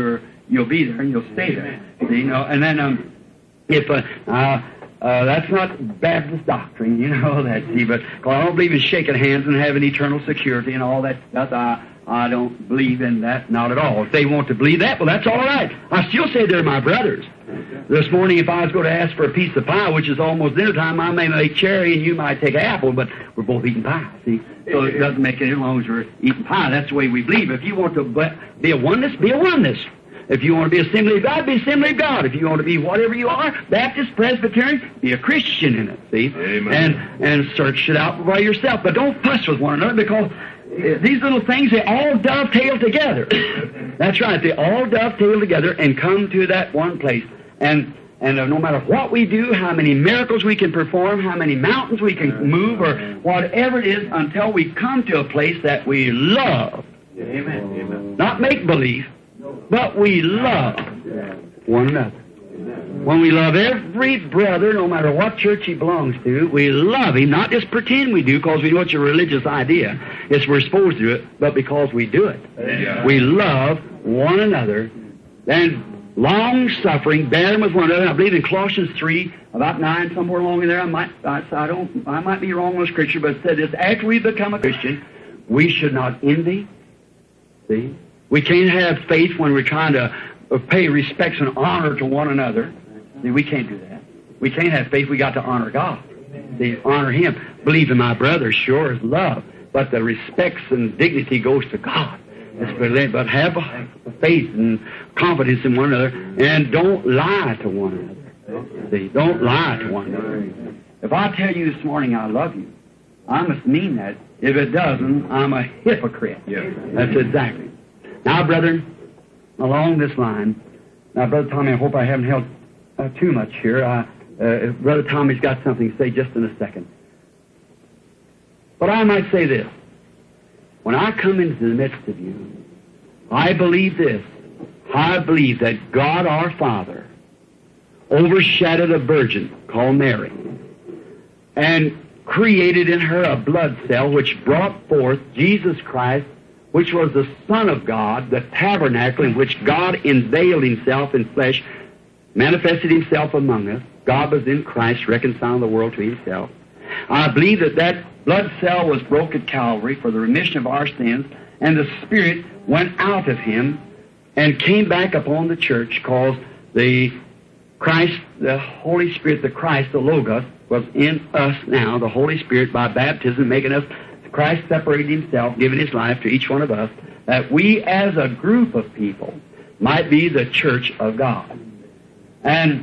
S3: you'll be there and you'll stay there. See, you know, and then um, if uh, uh, uh, that's not Baptist doctrine, you know that. See, but 'cause I don't believe in shaking hands and having eternal security and all that stuff. I I don't believe in that, not at all. If they want to believe that, well, that's all right. I still say they're my brothers. This morning, if I was going to ask for a piece of pie, which is almost dinner time, I may make cherry and you might take apple, but we're both eating pie, see? So it doesn't make any as long as we're eating pie. That's the way we believe. If you want to be a oneness, be a oneness. If you want to be Assembly of God, be Assembly of God. If you want to be whatever you are, Baptist, Presbyterian, be a Christian in it, see?
S2: Amen.
S3: And, and search it out by yourself. But don't fuss with one another, because these little things, they all dovetail together. That's right. They all dovetail together and come to that one place. And and uh, no matter what we do, how many miracles we can perform, how many mountains we can move, or whatever it is, until we come to a place that we love.
S2: Amen. Amen.
S3: Not make-believe, but we love one another. When we love every brother, no matter what church he belongs to, we love him, not just pretend we do because we know it's a religious idea. It's we're supposed to do it, but because we do it.
S2: Yeah.
S3: We love one another. And long-suffering, bearing with one another. I believe in Colossians three, about nine, somewhere along in there. I might, I, I don't, I might be wrong on Scripture, but it said this: after we become a Christian, we should not envy. See, we can't have faith when we're trying to pay respects and honor to one another. See, we can't do that. We can't have faith. We got to honor God. See, honor Him. Believe in my brother, sure is love, but the respects and dignity goes to God. But have faith and confidence in one another, and don't lie to one another. See, don't lie to one another. If I tell you this morning I love you, I must mean that. If it doesn't, I'm a hypocrite.
S2: Yes.
S3: That's exactly. Now, brethren, along this line, now, Brother Tommy, I hope I haven't held uh, too much here. Uh, uh, Brother Tommy's got something to say just in a second. But I might say this. When I come into the midst of you, I believe this. I believe that God our Father overshadowed a virgin called Mary and created in her a blood cell which brought forth Jesus Christ, which was the Son of God, the tabernacle in which God unveiled Himself in flesh, manifested Himself among us. God was in Christ, reconciling the world to Himself. I believe that that blood cell was broke at Calvary for the remission of our sins, and the Spirit went out of Him and came back upon the church, because the Christ, the Holy Spirit, the Christ, the Logos, was in us now, the Holy Spirit, by baptism, making us, Christ separated Himself, giving His life to each one of us, that we as a group of people might be the church of God. And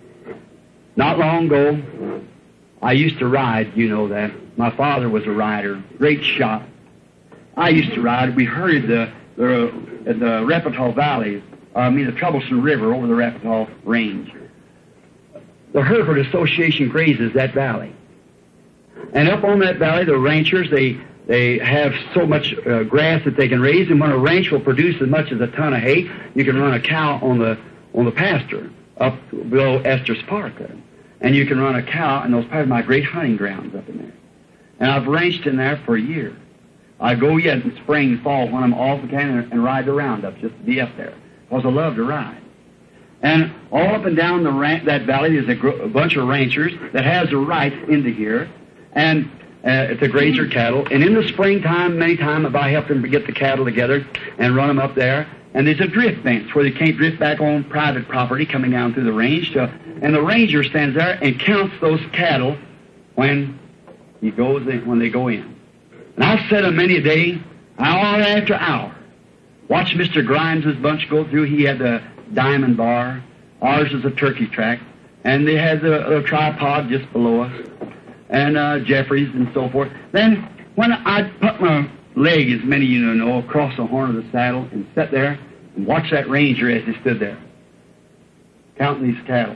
S3: not long ago, I used to ride, you know that. My father was a rider, great shot. I used to ride. We herded the the, the Repetile Valley, I mean the Troublesome River over the Repetile Range. The Hereford Association grazes that valley. And up on that valley, the ranchers, they they have so much uh, grass that they can raise, and when a ranch will produce as much as a ton of hay, you can run a cow on the on the pasture up below Estes Park there. And you can run a cow, and those are my great hunting grounds up in there. And I've ranched in there for a year. I go yet in spring and fall when I'm off again and ride the roundup just to be up there, because I love to ride. And all up and down the ran- that valley, there's a, gr- a bunch of ranchers that has the rights into here, and uh, to graze their cattle. And in the springtime, many times, if I help them get the cattle together and run them up there, and there's a drift fence where they can't drift back on private property coming down through the range. To, and the ranger stands there and counts those cattle when he goes in, when they go in. And I've said them many a day, hour after hour. Watch Mister Grimes' bunch go through. He had the diamond bar. Ours is a turkey track. And they had the, a tripod just below us. And uh, Jeffries and so forth. Then when I'd put my leg, as many of you know, across the horn of the saddle and sit there and watch that ranger as he stood there, counting these cattle,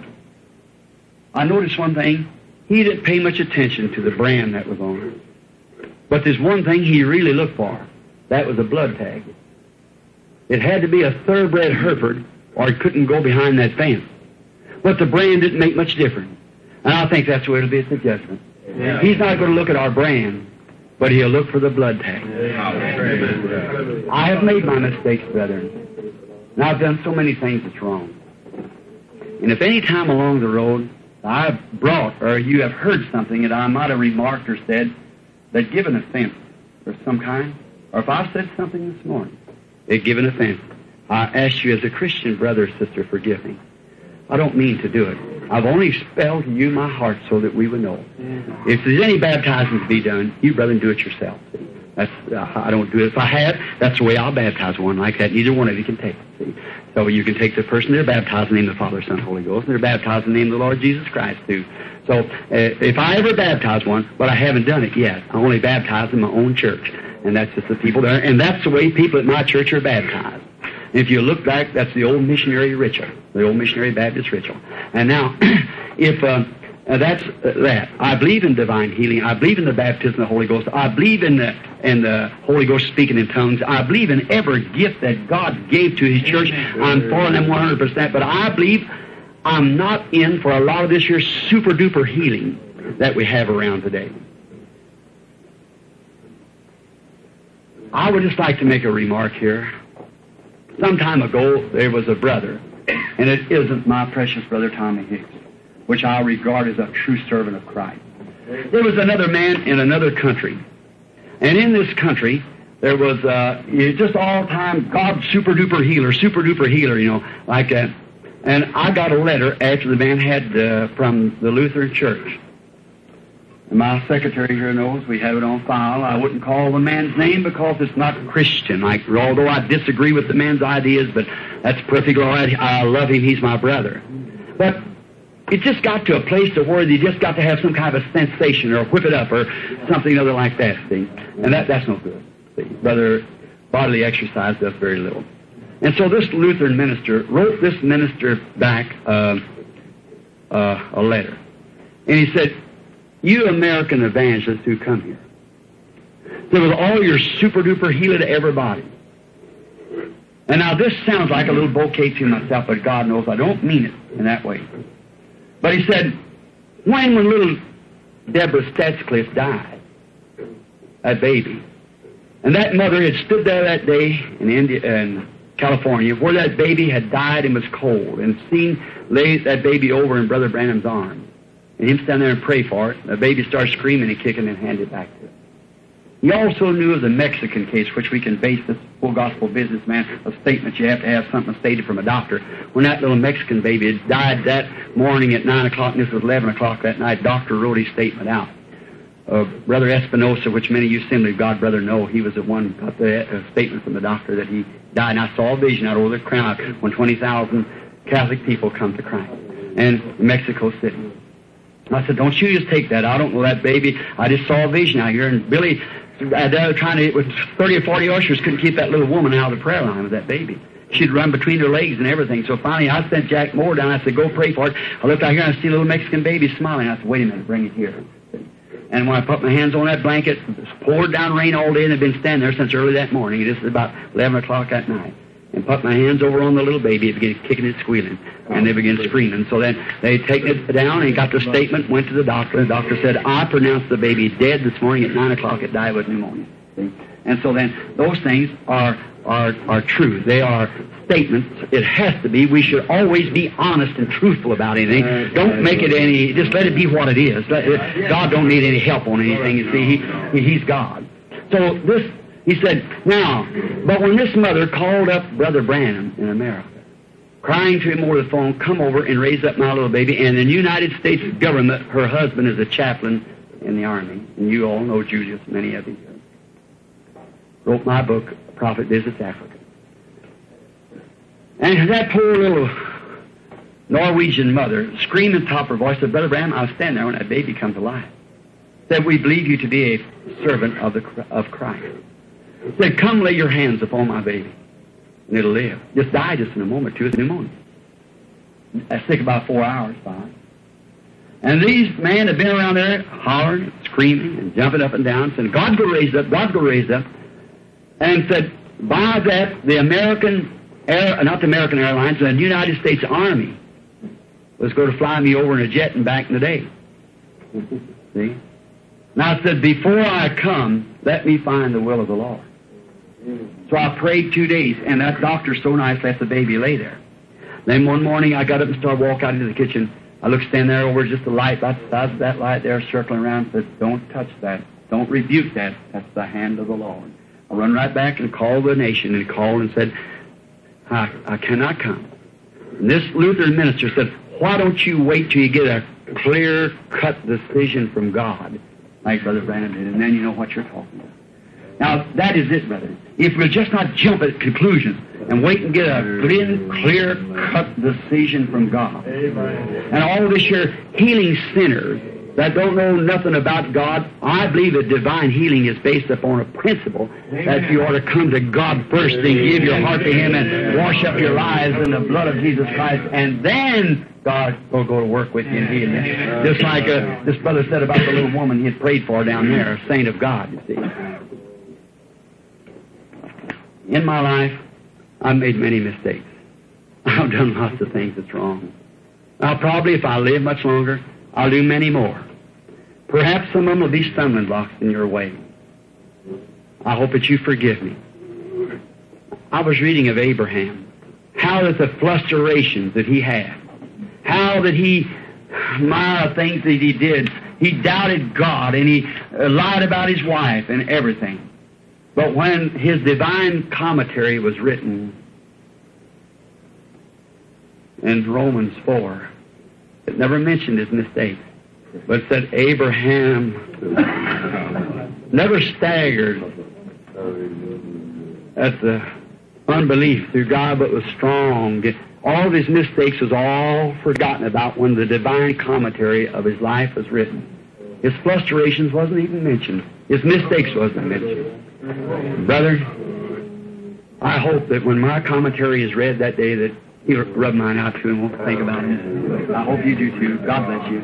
S3: I noticed one thing. He didn't pay much attention to the brand that was on it. But there's one thing he really looked for. That was a blood tag. It had to be a thoroughbred Hereford, or he couldn't go behind that fence. But the brand didn't make much difference. And I think that's the way it'll be at the judgment. Yeah. He's not going to look at our brand, but he'll look for the blood tag. Yeah. I have made my mistakes, brethren.
S1: And I've done so many things that's wrong. And if any time along the road I've brought or you have heard something that I might have remarked or said that give an offense of some kind, or if I've said something this morning that give an offense, I ask you as a Christian brother or sister, forgive me. I don't mean to do it. I've only spelled to you my heart so that we would know. If there's any baptizing to be done, you, brethren, do it yourself. See? That's, uh, I don't do it. If I have, that's the way I'll baptize one like that. Neither one of you can take it. See? So you can take the person they're baptized in the name of the Father, Son, Holy Ghost, and they're baptized in the name of the Lord Jesus Christ, too. So uh, if I ever baptize one, but I haven't done it yet, I only baptize in my own church. And that's just the people there. And that's the way people at my church are baptized. If you look back, that's the old missionary ritual, the old missionary Baptist ritual. And now, if uh, uh, that's uh, that, I believe in divine healing. I believe in the baptism of the Holy Ghost. I believe in the in the Holy Ghost speaking in tongues. I believe in every gift that God gave to His church. I'm for them one hundred percent. But I believe I'm not in for a lot of this here super duper healing that we have around today. I would just like to make a remark here. Some time ago, there was a brother, and it isn't my precious brother Tommy Hicks, which I regard as a true servant of Christ. There was another man in another country, and in this country, there was uh, just all-time God super-duper healer, super-duper healer, you know, like that. And I got a letter after the man had uh, from the Lutheran Church. And my secretary here knows we have it on file. I wouldn't call the man's name because it's not Christian. Like, although I disagree with the man's ideas, but that's perfectly all right. I love him. He's my brother. But it just got to a place to where you just got to have some kind of a sensation or whip it up or something other like that, see? And that that's no good. See? Brother, bodily exercise does very little. And so this Lutheran minister wrote this minister back uh, uh, a letter. And he said, you American evangelists who come here, there was all your super-duper healer to everybody. And now this sounds like a little bouquet to myself, but God knows I don't mean it in that way. But he said, when when little Deborah Statscliffe died, that baby, and that mother had stood there that day in India, in California, where that baby had died and was cold, and seen lay that baby over in Brother Branham's arms. And him stand there and pray for it. The baby starts screaming and kicking and hand it back to him. He also knew of the Mexican case, which we can base this full gospel businessman, a statement you have to have something stated from a doctor. When that little Mexican baby had died that morning at nine o'clock, and this was eleven o'clock that night, doctor wrote his statement out. Uh, Brother Espinosa, which many of you Assembly of God brother know, he was the one who got the uh, statement from the doctor that he died. And I saw a vision out over the crowd when twenty thousand Catholic people come to Christ in Mexico City. I said, don't you just take that. I don't know that baby. I just saw a vision out here, and Billy, uh, trying to, with thirty or forty ushers, couldn't keep that little woman out of the prayer line with that baby. She'd run between her legs and everything. So finally, I sent Jack Moore down. I said, go pray for it. I looked out here, and I see a little Mexican baby smiling. I said, wait a minute, bring it here. And when I put my hands on that blanket, it poured down rain all day, and they'd been standing there since early that morning. It is about eleven o'clock that night. And put my hands over on the little baby, it began kicking and squealing, and they began screaming. So then they taken it down and got the statement, went to the doctor, and the doctor said, I pronounced the baby dead this morning at nine o'clock. It died with pneumonia. See? And so then those things are, are, are true. They are statements. It has to be. We should always be honest and truthful about anything. Don't make it any, just let it be what it is. God don't need any help on anything, you see. He, he's God. So this, he said, now, but when this mother called up Brother Branham in America, crying to him over the phone, come over and raise up my little baby, and in the United States government, her husband is a chaplain in the Army, and you all know Julius, many of you. Wrote my book, Prophet Visits Africa. And that poor little Norwegian mother, screaming top of her voice, said, Brother Branham, I was standing there when that baby come to life. Said, we believe you to be a servant of the of Christ. Said, come lay your hands upon my baby, and it'll live. Just died just in a moment, too, with pneumonia. That's sick about four hours, fine. And these men have been around there hollering, screaming, and jumping up and down, saying, God go raise up, God go raise up. And said, by that, the American, Air, not the American Airlines, the United States Army was going to fly me over in a jet and back in the day. See? Now I said, before I come, let me find the will of the Lord.
S3: So I prayed two days, and that doctor so nice let the baby lay there. Then one morning I got up and started walking out into the kitchen. I looked stand there over just a light. That's, that's that light there circling around. Says, don't touch that. Don't rebuke that. That's the hand of the Lord. I run right back and called the nation and called and said, I, I cannot come. And this Lutheran minister said, why don't you wait till you get a clear-cut decision from God, like Brother Branham did, and then you know what you're talking about. Now, that is it, brother. If we'll just not jump at conclusions and wait and get a clear-cut decision from God. And all this here healing sinners that don't know nothing about God, I believe that divine healing is based upon a principle that you ought to come to God first and give your heart to Him and wash up your lives in the blood of Jesus Christ, and then God will go to work with you and heal you. Just like uh, this brother said about the little woman he had prayed for down there, a saint of God, you see. In my life, I've made many mistakes. I've done lots of things that's wrong. Now, probably if I live much longer, I'll do many more. Perhaps some of them will be stumbling blocks in your way. I hope that you forgive me. I was reading of Abraham, how that the flusterations that he had, how that he, my things that he did, he doubted God and he lied about his wife and everything. But when his divine commentary was written in Romans four, it never mentioned his mistakes, but it said Abraham never staggered at the unbelief through God, but was strong. All of his mistakes was all forgotten about when the divine commentary of his life was written. His frustrations wasn't even mentioned. His mistakes wasn't mentioned. Brother, I hope that when my commentary is read that day that you'll rub mine out too and won't think about it. I hope you do too. God bless you.